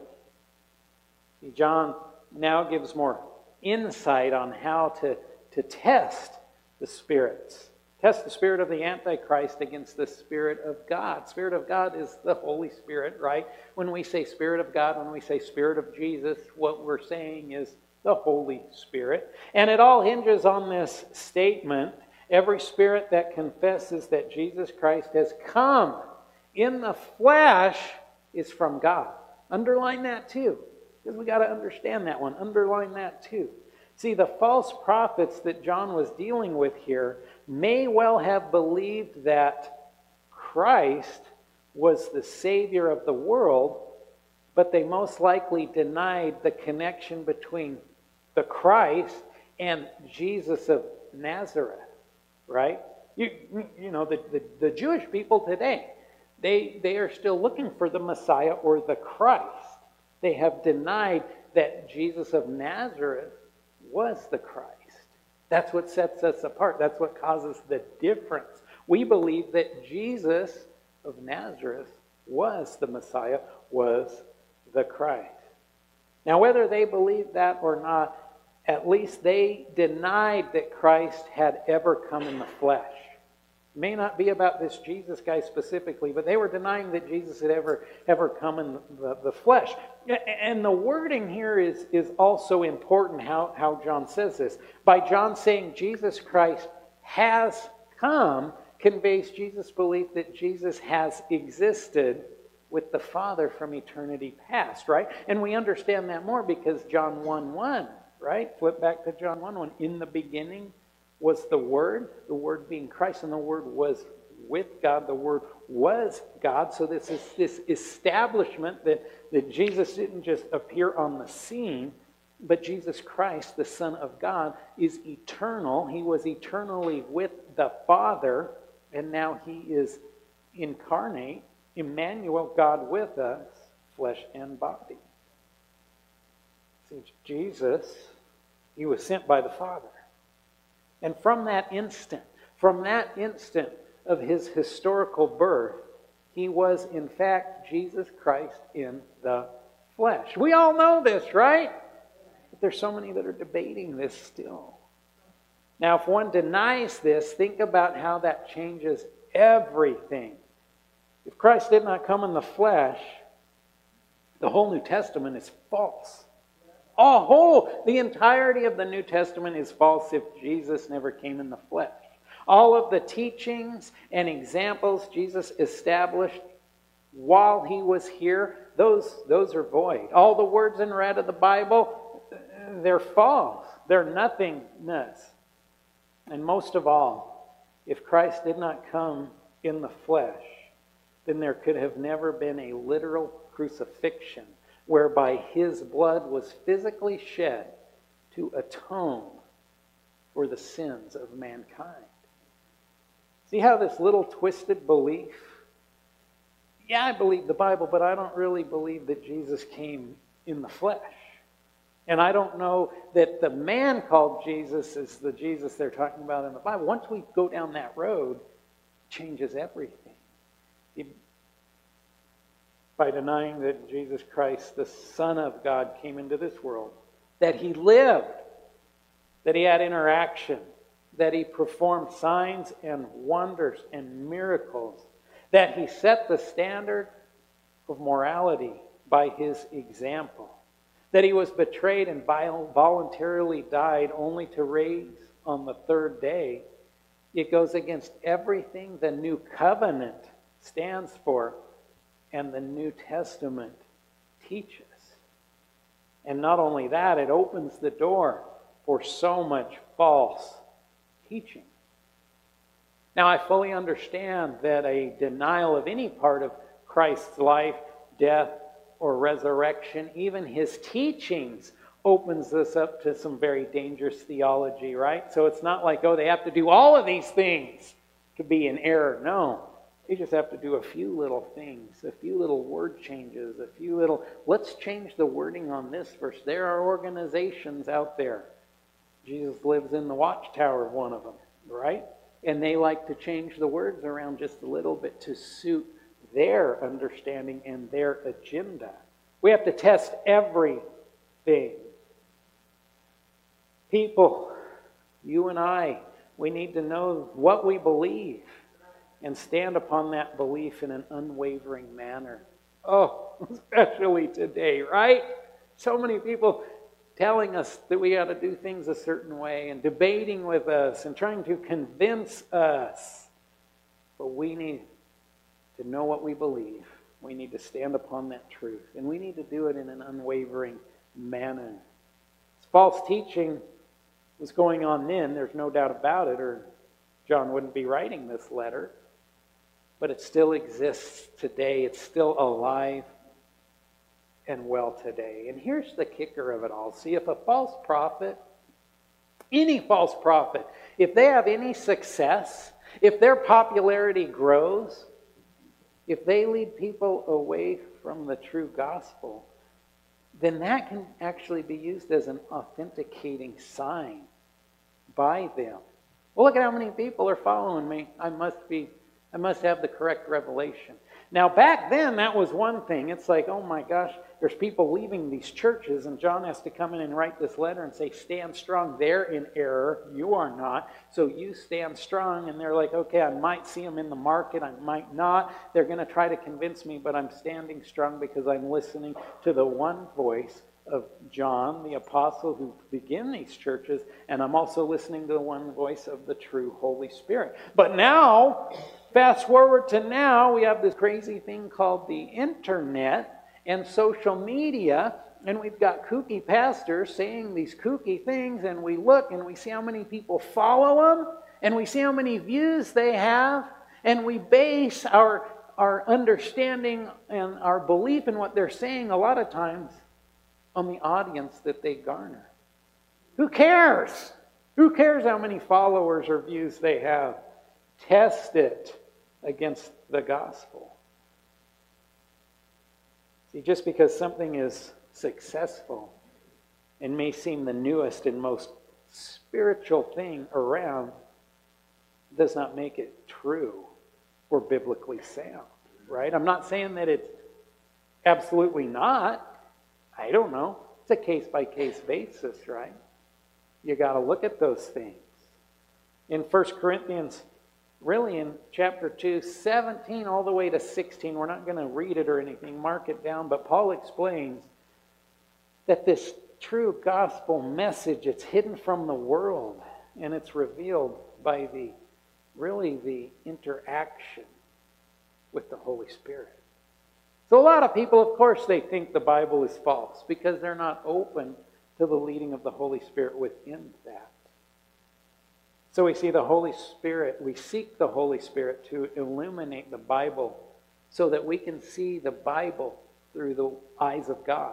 See, John now gives more insight on how to test the spirits. Test the spirit of the Antichrist against the Spirit of God. Spirit of God is the Holy Spirit, right? When we say Spirit of God, when we say Spirit of Jesus, what we're saying is the Holy Spirit. And it all hinges on this statement: every spirit that confesses that Jesus Christ has come in the flesh is from God. Underline that too, because we got to understand that one. Underline that too. See, the false prophets that John was dealing with here may well have believed that Christ was the Savior of the world, but they most likely denied the connection between the Christ and Jesus of Nazareth, right? You know, the Jewish people today, they are still looking for the Messiah or the Christ. They have denied that Jesus of Nazareth was the Christ. That's what sets us apart. That's what causes the difference. We believe that Jesus of Nazareth was the Messiah, was the Christ. Now, whether they believed that or not, at least they denied that Christ had ever come in the flesh. It may not be about this Jesus guy specifically, but they were denying that Jesus had ever come in the flesh. And the wording here is also important, how John says this. By John saying Jesus Christ has come, conveys Jesus' belief that Jesus has existed with the Father from eternity past, right? And we understand that more because John 1:1, right? Flip back to John 1:1. In the beginning was the Word being Christ, and the Word was with God. The Word was God. So this is this establishment that Jesus didn't just appear on the scene, but Jesus Christ, the Son of God, is eternal. He was eternally with the Father, and now he is incarnate, Emmanuel, God with us, flesh and body. See, Jesus, he was sent by the Father. And from that instant of his historical birth, he was in fact Jesus Christ in the flesh. We all know this, right? But there's so many that are debating this still. Now, if one denies this, think about how that changes everything. If Christ did not come in the flesh, the whole New Testament is false. The entirety of the New Testament is false if Jesus never came in the flesh. All of the teachings and examples Jesus established while he was here, those are void. All the words in red of the Bible, they're false. They're nothingness. And most of all, if Christ did not come in the flesh, then there could have never been a literal crucifixion whereby his blood was physically shed to atone for the sins of mankind. See how this little twisted belief, yeah, I believe the Bible, but I don't really believe that Jesus came in the flesh. And I don't know that the man called Jesus is the Jesus they're talking about in the Bible. Once we go down that road, it changes everything. By denying that Jesus Christ, the Son of God, came into this world, that he lived, that he had interaction, that he performed signs and wonders and miracles, that he set the standard of morality by his example, that he was betrayed and voluntarily died only to raise on the third day. It goes against everything the new covenant stands for and the New Testament teaches. And not only that, it opens the door for so much false teaching. Now, I fully understand that a denial of any part of Christ's life, death, or resurrection, even his teachings, opens us up to some very dangerous theology, right? So it's not like, they have to do all of these things to be in error. No. You just have to do a few little things, a few little word changes, let's change the wording on this verse. There are organizations out there. Jesus lives in the Watchtower, one of them, right? And they like to change the words around just a little bit to suit their understanding and their agenda. We have to test everything. People, you and I, we need to know what we believe and stand upon that belief in an unwavering manner. Oh, especially today, right? So many people telling us that we ought to do things a certain way and debating with us and trying to convince us. But we need to know what we believe. We need to stand upon that truth. And we need to do it in an unwavering manner. False teaching was going on then, there's no doubt about it, or John wouldn't be writing this letter. But it still exists today. It's still alive and well today. And here's the kicker of it all. See, if a false prophet, any false prophet, if they have any success, if their popularity grows, if they lead people away from the true gospel, then that can actually be used as an authenticating sign by them. Well, look at how many people are following me. I must have the correct revelation. Now, back then, that was one thing. It's like, oh my gosh, there's people leaving these churches, and John has to come in and write this letter and say, stand strong. They're in error. You are not. So you stand strong. And they're like, okay, I might see them in the market. I might not. They're going to try to convince me, but I'm standing strong because I'm listening to the one voice of John, the apostle who began these churches, and I'm also listening to the one voice of the true Holy Spirit. But now, fast forward to now, we have this crazy thing called the internet and social media, and we've got kooky pastors saying these kooky things, and we look and we see how many people follow them, and we see how many views they have, and we base our understanding and our belief in what they're saying a lot of times on the audience that they garner. Who cares? Who cares how many followers or views they have? Test it against the gospel. See, just because something is successful and may seem the newest and most spiritual thing around does not make it true or biblically sound, right? I'm not saying that it's absolutely not. I don't know. It's a case-by-case basis, right? You got to look at those things. In 1 Corinthians, really in chapter 2, 17 all the way to 16, we're not going to read it or anything, mark it down, but Paul explains that this true gospel message, it's hidden from the world, and it's revealed by the interaction with the Holy Spirit. So a lot of people, of course, they think the Bible is false because they're not open to the leading of the Holy Spirit within that. So we see the Holy Spirit, we seek the Holy Spirit to illuminate the Bible so that we can see the Bible through the eyes of God.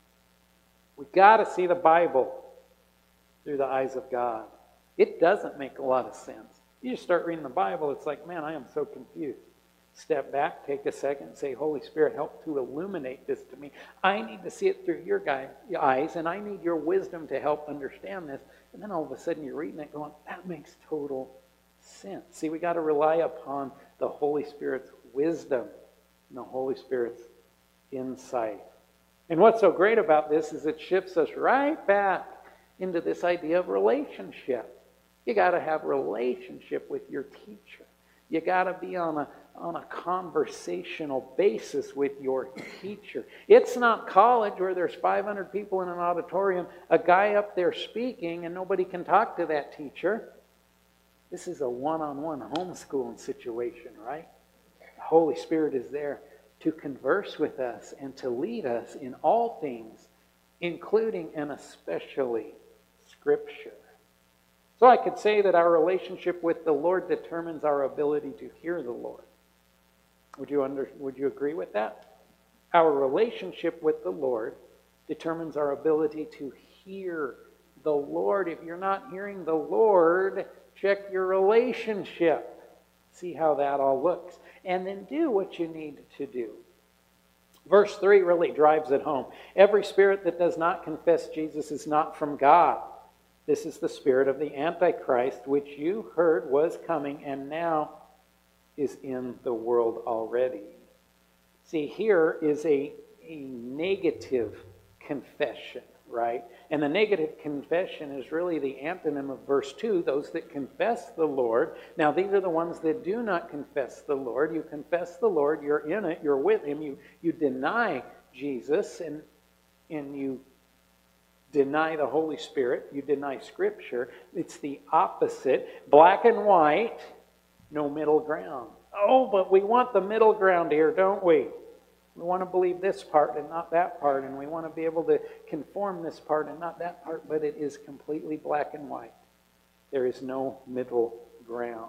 We've got to see the Bible through the eyes of God. It doesn't make a lot of sense. You just start reading the Bible, it's like, man, I am so confused. Step back, take a second, and say, Holy Spirit, help to illuminate this to me. I need to see it through your eyes, and I need your wisdom to help understand this. And then all of a sudden you're reading it going, that makes total sense. See, we got to rely upon the Holy Spirit's wisdom and the Holy Spirit's insight. And what's so great about this is it shifts us right back into this idea of relationship. You got to have relationship with your teacher. You got to be on a conversational basis with your teacher. It's not college where there's 500 people in an auditorium, a guy up there speaking, and nobody can talk to that teacher. This is a one-on-one homeschooling situation, right? The Holy Spirit is there to converse with us and to lead us in all things, including and especially Scripture. So I could say that our relationship with the Lord determines our ability to hear the Lord. Would you agree with that? Our relationship with the Lord determines our ability to hear the Lord. If you're not hearing the Lord, check your relationship. See how that all looks. And then do what you need to do. Verse 3 really drives it home. Every spirit that does not confess Jesus is not from God. This is the spirit of the Antichrist, which you heard was coming and now is in the world already. See, here is a negative confession, right? And the negative confession is really the antonym of verse 2, those that confess the Lord. Now, these are the ones that do not confess the Lord. You confess the Lord, you're in it, you're with Him, you deny Jesus, and you deny the Holy Spirit, you deny Scripture. It's the opposite. Black and white, no middle ground. Oh, but we want the middle ground here, don't we? We want to believe this part and not that part, and we want to be able to conform this part and not that part, but it is completely black and white. There is no middle ground.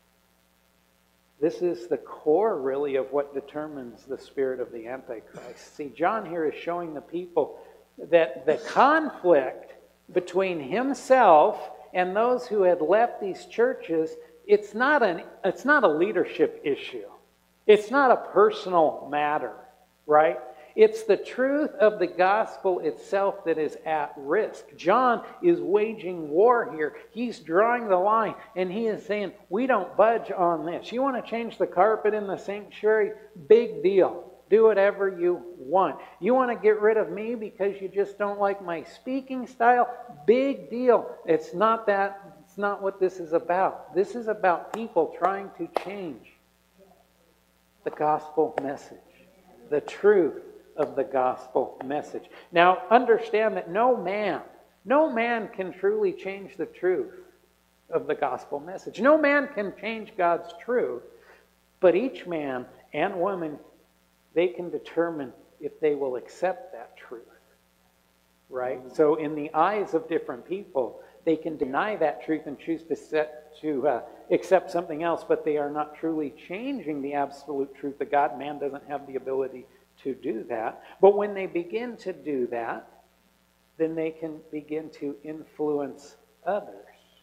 This is the core, really, of what determines the spirit of the Antichrist. See, John here is showing the people that the conflict between himself and those who had left these churches, it's not a leadership issue. It's not a personal matter, right? It's the truth of the gospel itself that is at risk. John is waging war here. He's drawing the line, and he is saying, we don't budge on this. You want to change the carpet in the sanctuary? Big deal. Do whatever you want. You want to get rid of me because you just don't like my speaking style? Big deal. It's not that. It's not what this is about. This is about people trying to change the gospel message, the truth of the gospel message. Now, understand that no man can truly change the truth of the gospel message. No man can change God's truth, but each man and woman, they can determine if they will accept that truth, right? So in the eyes of different people, they can deny that truth and choose to accept something else, but they are not truly changing the absolute truth of God. Man doesn't have the ability to do that. But when they begin to do that, then they can begin to influence others.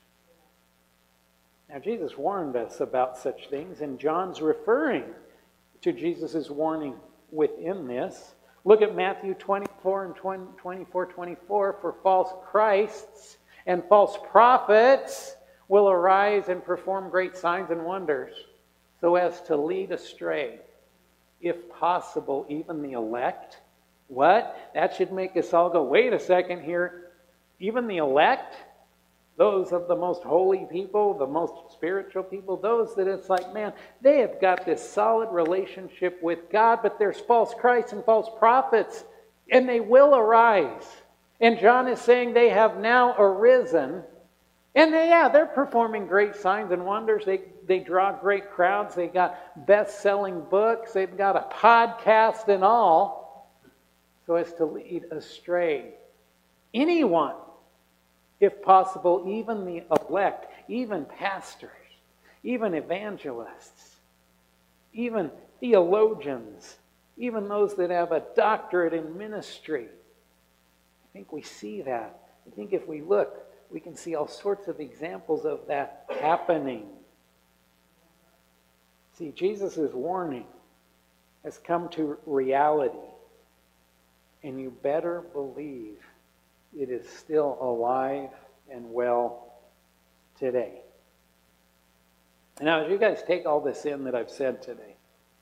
Now, Jesus warned us about such things, and John's referring to Jesus' warning within this. Look at Matthew 24 and 24, for false Christs and false prophets will arise and perform great signs and wonders, so as to lead astray, if possible, even the elect. What? That should make us all go, wait a second here. Even the elect? those of the most holy people, the most spiritual people, those that it's like, man, they have got this solid relationship with God, but there's false Christs and false prophets, and they will arise. And John is saying they have now arisen, and they're performing great signs and wonders. They draw great crowds. They got best-selling books. They've got a podcast and all, so as to lead astray anyone. If possible, even the elect, even pastors, even evangelists, even theologians, even those that have a doctorate in ministry. I think we see that. I think if we look, we can see all sorts of examples of that happening. See, Jesus' warning has come to reality, and you better believe it is still alive and well today. Now, as you guys take all this in that I've said today,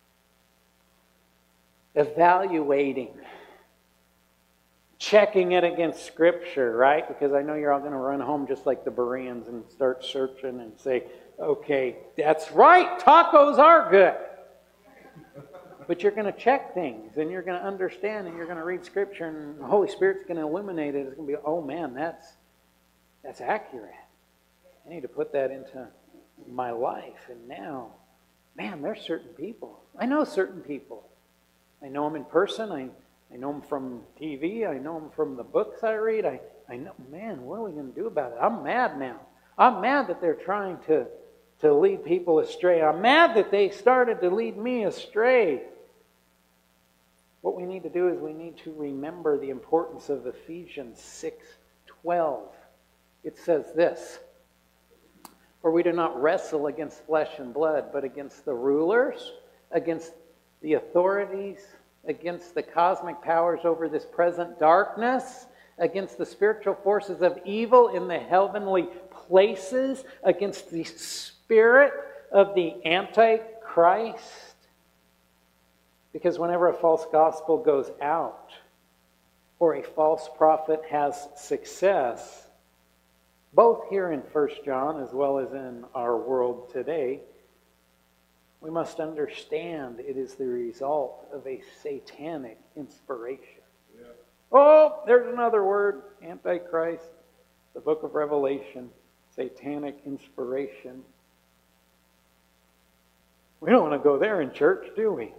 evaluating, checking it against Scripture, right? Because I know you're all going to run home just like the Bereans and start searching and say, okay, that's right, tacos are good. But you're going to check things, and you're going to understand, and you're going to read Scripture, and the Holy Spirit's going to illuminate it. It's going to be, oh man, that's accurate. I need to put that into my life. And now, man, there's certain people. I know certain people. I know them in person. I know them from TV. I know them from the books I read. I know, man, what are we going to do about it? I'm mad now. I'm mad that they're trying to lead people astray. I'm mad that they started to lead me astray. What we need to do is we need to remember the importance of Ephesians 6:12. It says this, "For we do not wrestle against flesh and blood, but against the rulers, against the authorities, against the cosmic powers over this present darkness, against the spiritual forces of evil in the heavenly places, against the spirit of the Antichrist." Because whenever a false gospel goes out, or a false prophet has success, both here in 1 John as well as in our world today, we must understand it is the result of a satanic inspiration. Yeah. Oh, there's another word, Antichrist, the book of Revelation, satanic inspiration. We don't want to go there in church, do we?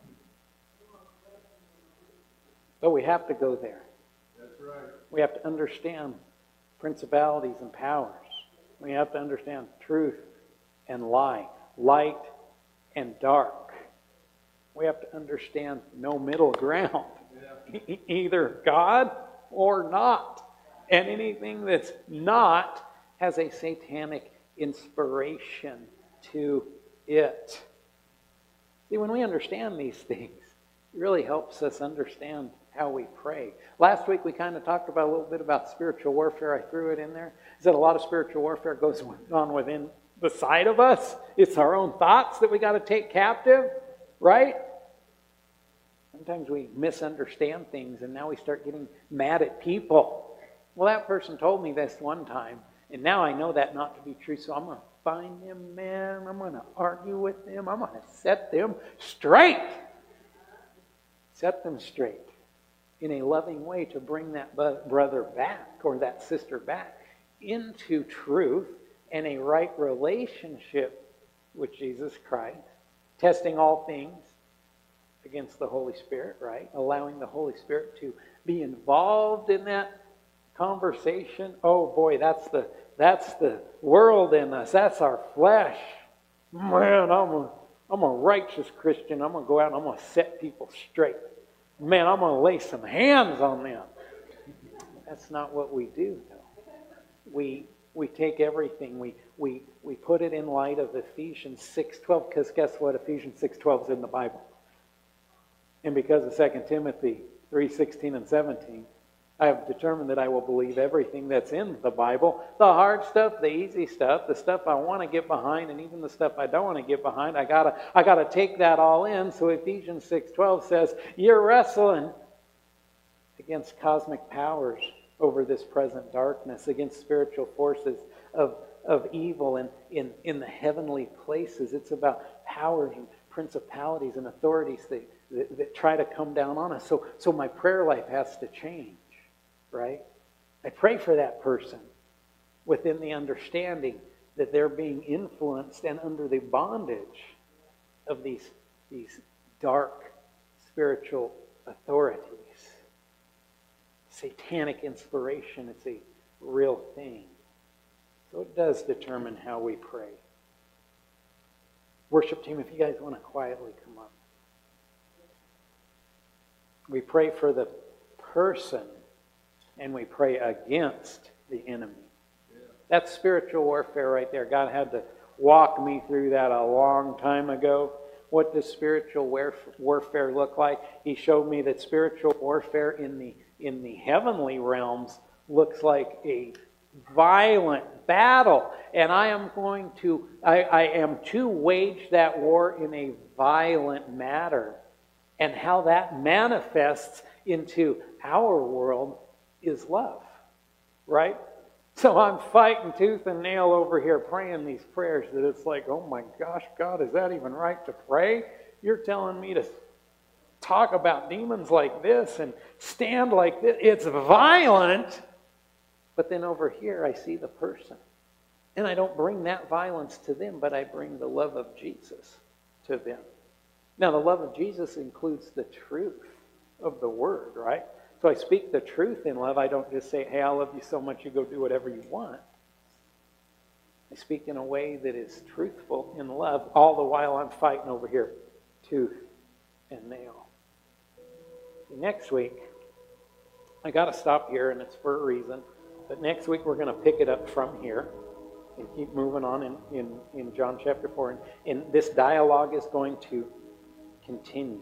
But we have to go there. That's right. We have to understand principalities and powers. We have to understand truth and lie, light and dark. We have to understand no middle ground. Yeah. Either God or not. And anything that's not has a satanic inspiration to it. See, when we understand these things, it really helps us understand how we pray. Last week we kind of talked about a little bit about spiritual warfare. I threw it in there. I said a lot of spiritual warfare goes on within the side of us. It's our own thoughts that we got to take captive, right? Sometimes we misunderstand things and now we start getting mad at people. Well, that person told me this one time, and now I know that not to be true, so I'm going to find them, man. I'm going to argue with them. I'm going to set them straight. Set them straight in a loving way to bring that brother back or that sister back into truth and a right relationship with Jesus Christ, testing all things against the Holy Spirit, right? Allowing the Holy Spirit to be involved in that conversation. Oh boy, that's the world in us. That's our flesh. Man, I'm a righteous Christian. I'm going to go out and I'm going to set people straight. Man, I'm going to lay some hands on them. That's not what we do, though. We take everything. We put it in light of Ephesians 6:12, because guess what? Ephesians 6:12 is in the Bible. And because of 2 Timothy 3:16 and 17, I have determined that I will believe everything that's in the Bible. The hard stuff, the easy stuff, the stuff I want to get behind, and even the stuff I don't want to get behind. I gotta take that all in. So Ephesians 6:12 says, you're wrestling against cosmic powers over this present darkness, against spiritual forces of evil in the heavenly places. It's about powers and principalities and authorities that try to come down on us. So my prayer life has to change, right? I pray for that person within the understanding that they're being influenced and under the bondage of these dark spiritual authorities. Satanic inspiration, it's a real thing. So it does determine how we pray. Worship team, if you guys want to quietly come up. We pray for the person and we pray against the enemy. That's spiritual warfare right there. God had to walk me through that a long time ago. What does spiritual warfare look like? He showed me that spiritual warfare in the heavenly realms looks like a violent battle. And I am to wage that war in a violent manner. And how that manifests into our world is love, right? So I'm fighting tooth and nail over here praying these prayers that it's like, oh my gosh, God, is that even right to pray? You're telling me to talk about demons like this and stand like this. It's violent. But then over here I see the person. And I don't bring that violence to them, but I bring the love of Jesus to them. Now the love of Jesus includes the truth of the word, right? So I speak the truth in love. I don't just say, hey, I love you so much, you go do whatever you want. I speak in a way that is truthful in love, all the while I'm fighting over here, tooth and nail. Next week, I got to stop here, and it's for a reason. But next week, we're going to pick it up from here and keep moving on in John chapter 4. And this dialogue is going to continue.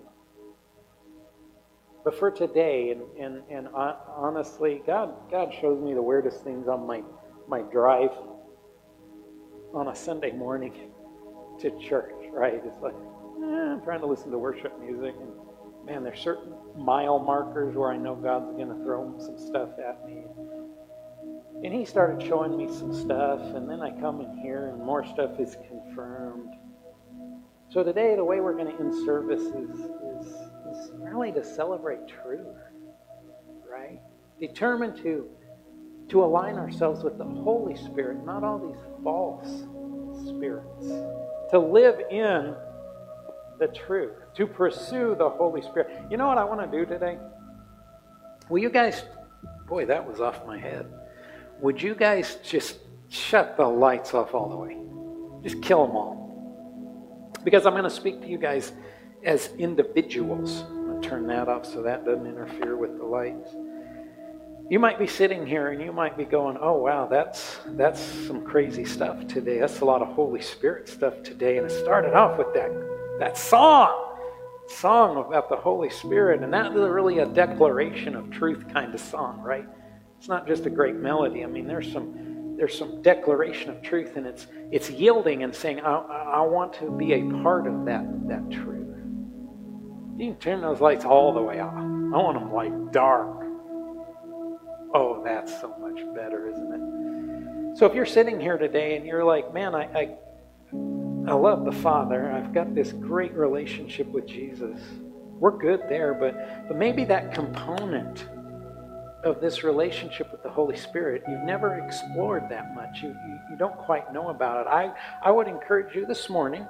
But for today, and honestly, God shows me the weirdest things on my drive on a Sunday morning to church, right? It's like, I'm trying to listen to worship music, and man, there's certain mile markers where I know God's going to throw some stuff at me. And He started showing me some stuff, and then I come in here, and more stuff is confirmed. So today, the way we're going to end service is really to celebrate truth, right? Determined to align ourselves with the Holy Spirit, not all these false spirits. To live in the truth, to pursue the Holy Spirit. You know what I want to do today? Will you guys, boy, that was off my head. Would you guys just shut the lights off all the way? Just kill them all. Because I'm going to speak to you guys as individuals. I'm going to turn that off so that doesn't interfere with the lights. You might be sitting here and you might be going, oh wow, that's some crazy stuff today. That's a lot of Holy Spirit stuff today. And it started off with that song about the Holy Spirit. And that is really a declaration of truth kind of song, right? It's not just a great melody. I mean, there's some declaration of truth, and it's yielding and saying, I want to be a part of that truth. You can turn those lights all the way off. I want them like dark. Oh, that's so much better, isn't it? So if you're sitting here today and you're like, man, I love the Father. I've got this great relationship with Jesus. We're good there, but maybe that component of this relationship with the Holy Spirit, you've never explored that much. You don't quite know about it. I would encourage you this morning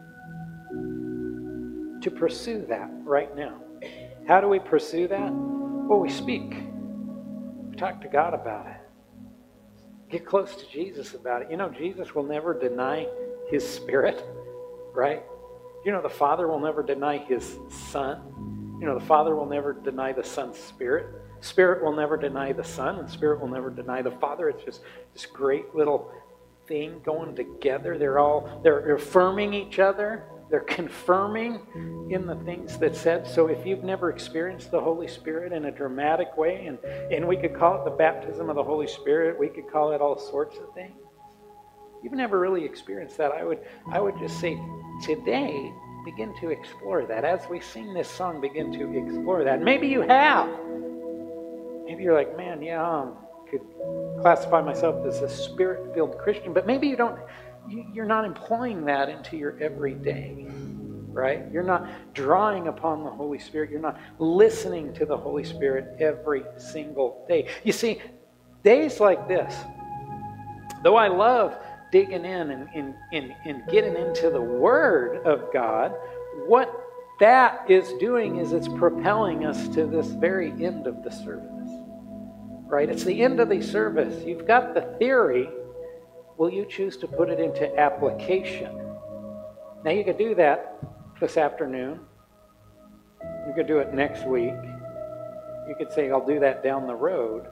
to pursue that right now. How do we pursue that? Well, we speak. We talk to God about it. Get close to Jesus about it. You know, Jesus will never deny His Spirit, right? You know, the Father will never deny His Son. You know, the Father will never deny the Son's Spirit. Spirit will never deny the Son, and Spirit will never deny the Father. It's just this great little thing going together. They're affirming each other. They're confirming in the things that's said. So if you've never experienced the Holy Spirit in a dramatic way, and we could call it the baptism of the Holy Spirit, we could call it all sorts of things. You've never really experienced that. I would just say today, begin to explore that. As we sing this song, begin to explore that. Maybe you have. Maybe you're like, man, yeah, I could classify myself as a Spirit-filled Christian, but maybe you're not employing that into your everyday, right? You're not drawing upon the Holy Spirit. You're not listening to the Holy Spirit every single day. You see, days like this, though I love digging in and getting into the Word of God, what that is doing is it's propelling us to this very end of the service, right? It's the end of the service. You've got the theory. Will you choose to put it into application? Now, you could do that this afternoon. You could do it next week. You could say, I'll do that down the road.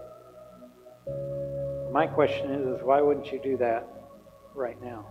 My question is why wouldn't you do that right now?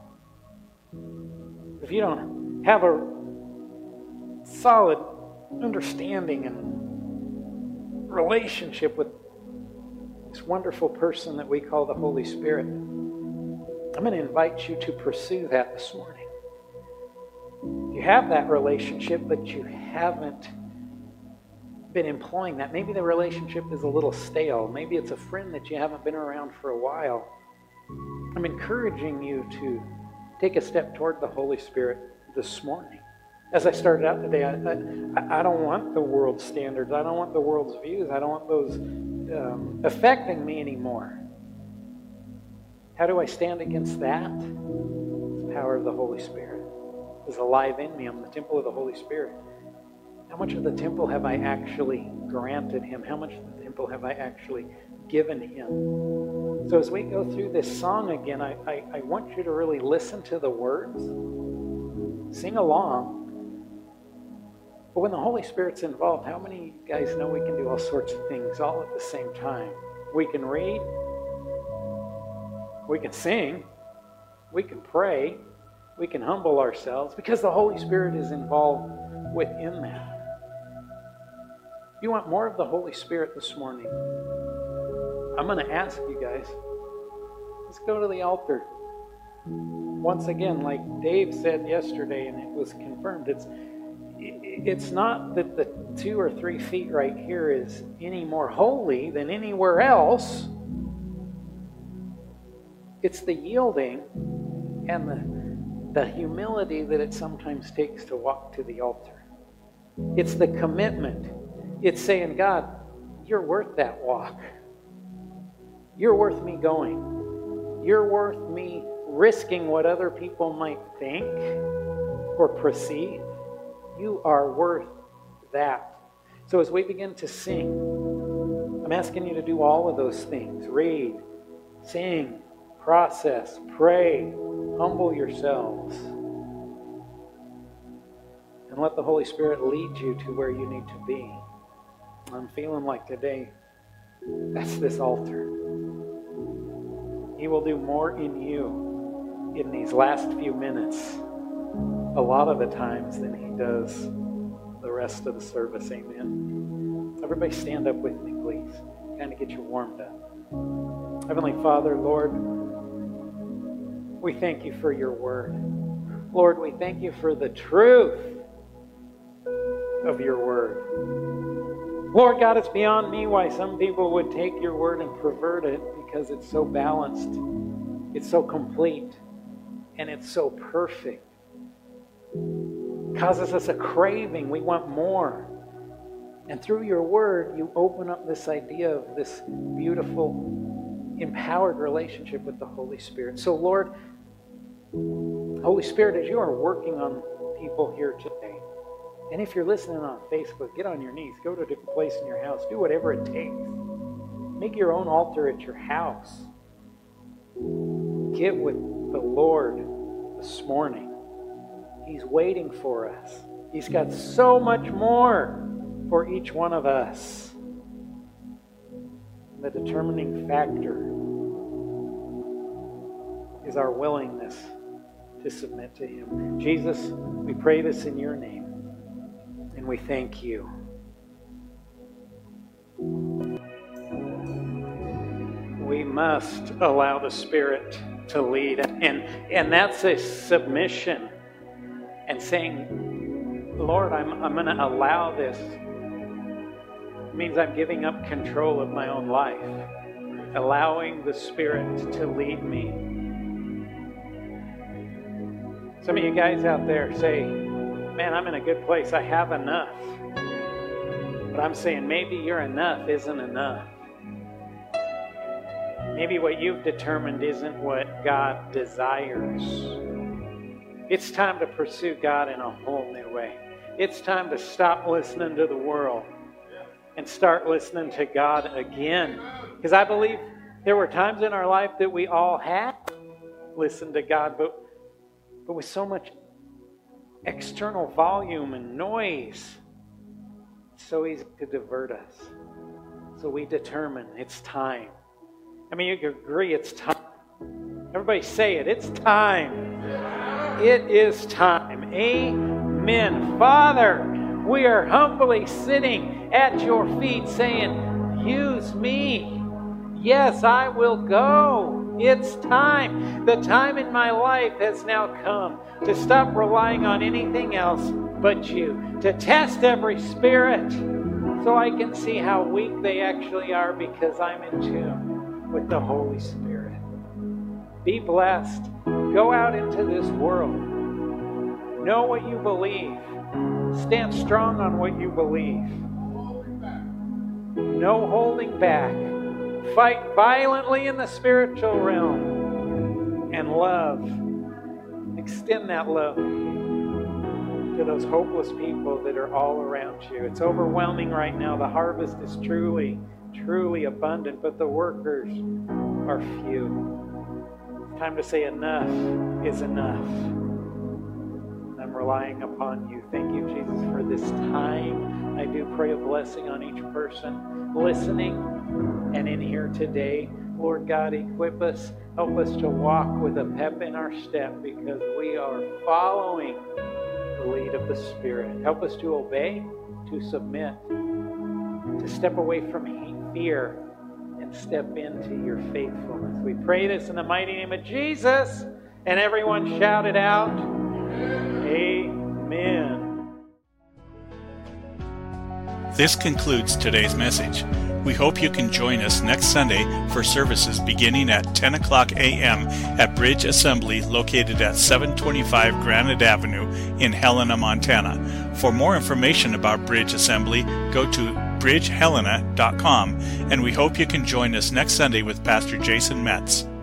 If you don't have a solid understanding and relationship with this wonderful person that we call the Holy Spirit, I'm going to invite you to pursue that this morning. You have that relationship, but you haven't been employing that. Maybe the relationship is a little stale. Maybe it's a friend that you haven't been around for a while. I'm encouraging you to take a step toward the Holy Spirit this morning. As I started out today, I don't want the world's standards. I don't want the world's views. I don't want those affecting me anymore. How do I stand against that? The power of the Holy Spirit is alive in me. I'm the temple of the Holy Spirit. How much of the temple have I actually granted Him? How much of the temple have I actually given Him? So as we go through this song again, I want you to really listen to the words, sing along. But when the Holy Spirit's involved, how many of you guys know we can do all sorts of things all at the same time? We can read, we can sing, we can pray, we can humble ourselves because the Holy Spirit is involved within that. If you want more of the Holy Spirit this morning, I'm going to ask you guys, let's go to the altar. Once again, like Dave said yesterday, and it was confirmed, it's not that the 2 or 3 feet right here is any more holy than anywhere else. It's the yielding and the humility that it sometimes takes to walk to the altar. It's the commitment. It's saying, God, you're worth that walk. You're worth me going. You're worth me risking what other people might think or perceive. You are worth that. So as we begin to sing, I'm asking you to do all of those things. Read, sing, process, pray, humble yourselves, and let the Holy Spirit lead you to where you need to be. I'm feeling like today, that's this altar. He will do more in you in these last few minutes, a lot of the times, than He does the rest of the service. Amen. Everybody stand up with me, please. Kind of get you warmed up. Heavenly Father, Lord, we thank you for your word. Lord, we thank you for the truth of your word. Lord God, it's beyond me why some people would take your word and pervert it, because it's so balanced, it's so complete, and it's so perfect. It causes us a craving. We want more. And through your word, you open up this idea of this beautiful, empowered relationship with the Holy Spirit. So, Lord, Holy Spirit, as you are working on people here today, and if you're listening on Facebook, get on your knees, go to a different place in your house, do whatever it takes. Make your own altar at your house. Get with the Lord this morning. He's waiting for us. He's got so much more for each one of us. The determining factor is our willingness to submit to Him. Jesus, we pray this in your name, and we thank you. We must allow the Spirit to lead, and that's a submission and saying, Lord, I'm going to allow this means I'm giving up control of my own life, allowing the Spirit to lead me. Some of you guys out there say, man, I'm in a good place. I have enough. But I'm saying maybe your enough isn't enough. Maybe what you've determined isn't what God desires. It's time to pursue God in a whole new way. It's time to stop listening to the world and start listening to God again. Because I believe there were times in our life that we all had listened to God, but with so much external volume and noise, it's so easy to divert us. So we determine it's time. I mean, you can agree it's time. Everybody say it. It's time. It is time. Amen. Father, we are humbly sitting at your feet saying, use me. Yes, I will go. It's time. The time in my life has now come to stop relying on anything else but you. To test every spirit so I can see how weak they actually are because I'm in tune with the Holy Spirit. Be blessed. Go out into this world. Know what you believe. Stand strong on what you believe. No holding back. Fight violently in the spiritual realm. And love. Extend that love to those hopeless people that are all around you. It's overwhelming right now. The harvest is truly, truly abundant, but the workers are few. It's time to say enough is enough. I'm relying upon you. Thank you, Jesus, for this time. I do pray a blessing on each person listening and in here today. Lord God, equip us. Help us to walk with a pep in our step because we are following the lead of the Spirit. Help us to obey, to submit, to step away from fear and step into your faithfulness. We pray this in the mighty name of Jesus. And everyone shouted out, Amen. This concludes today's message. We hope you can join us next Sunday for services beginning at 10 o'clock a.m. at Bridge Assembly located at 725 Granite Avenue in Helena, Montana. For more information about Bridge Assembly, go to bridgehelena.com, and we hope you can join us next Sunday with Pastor Jason Metz.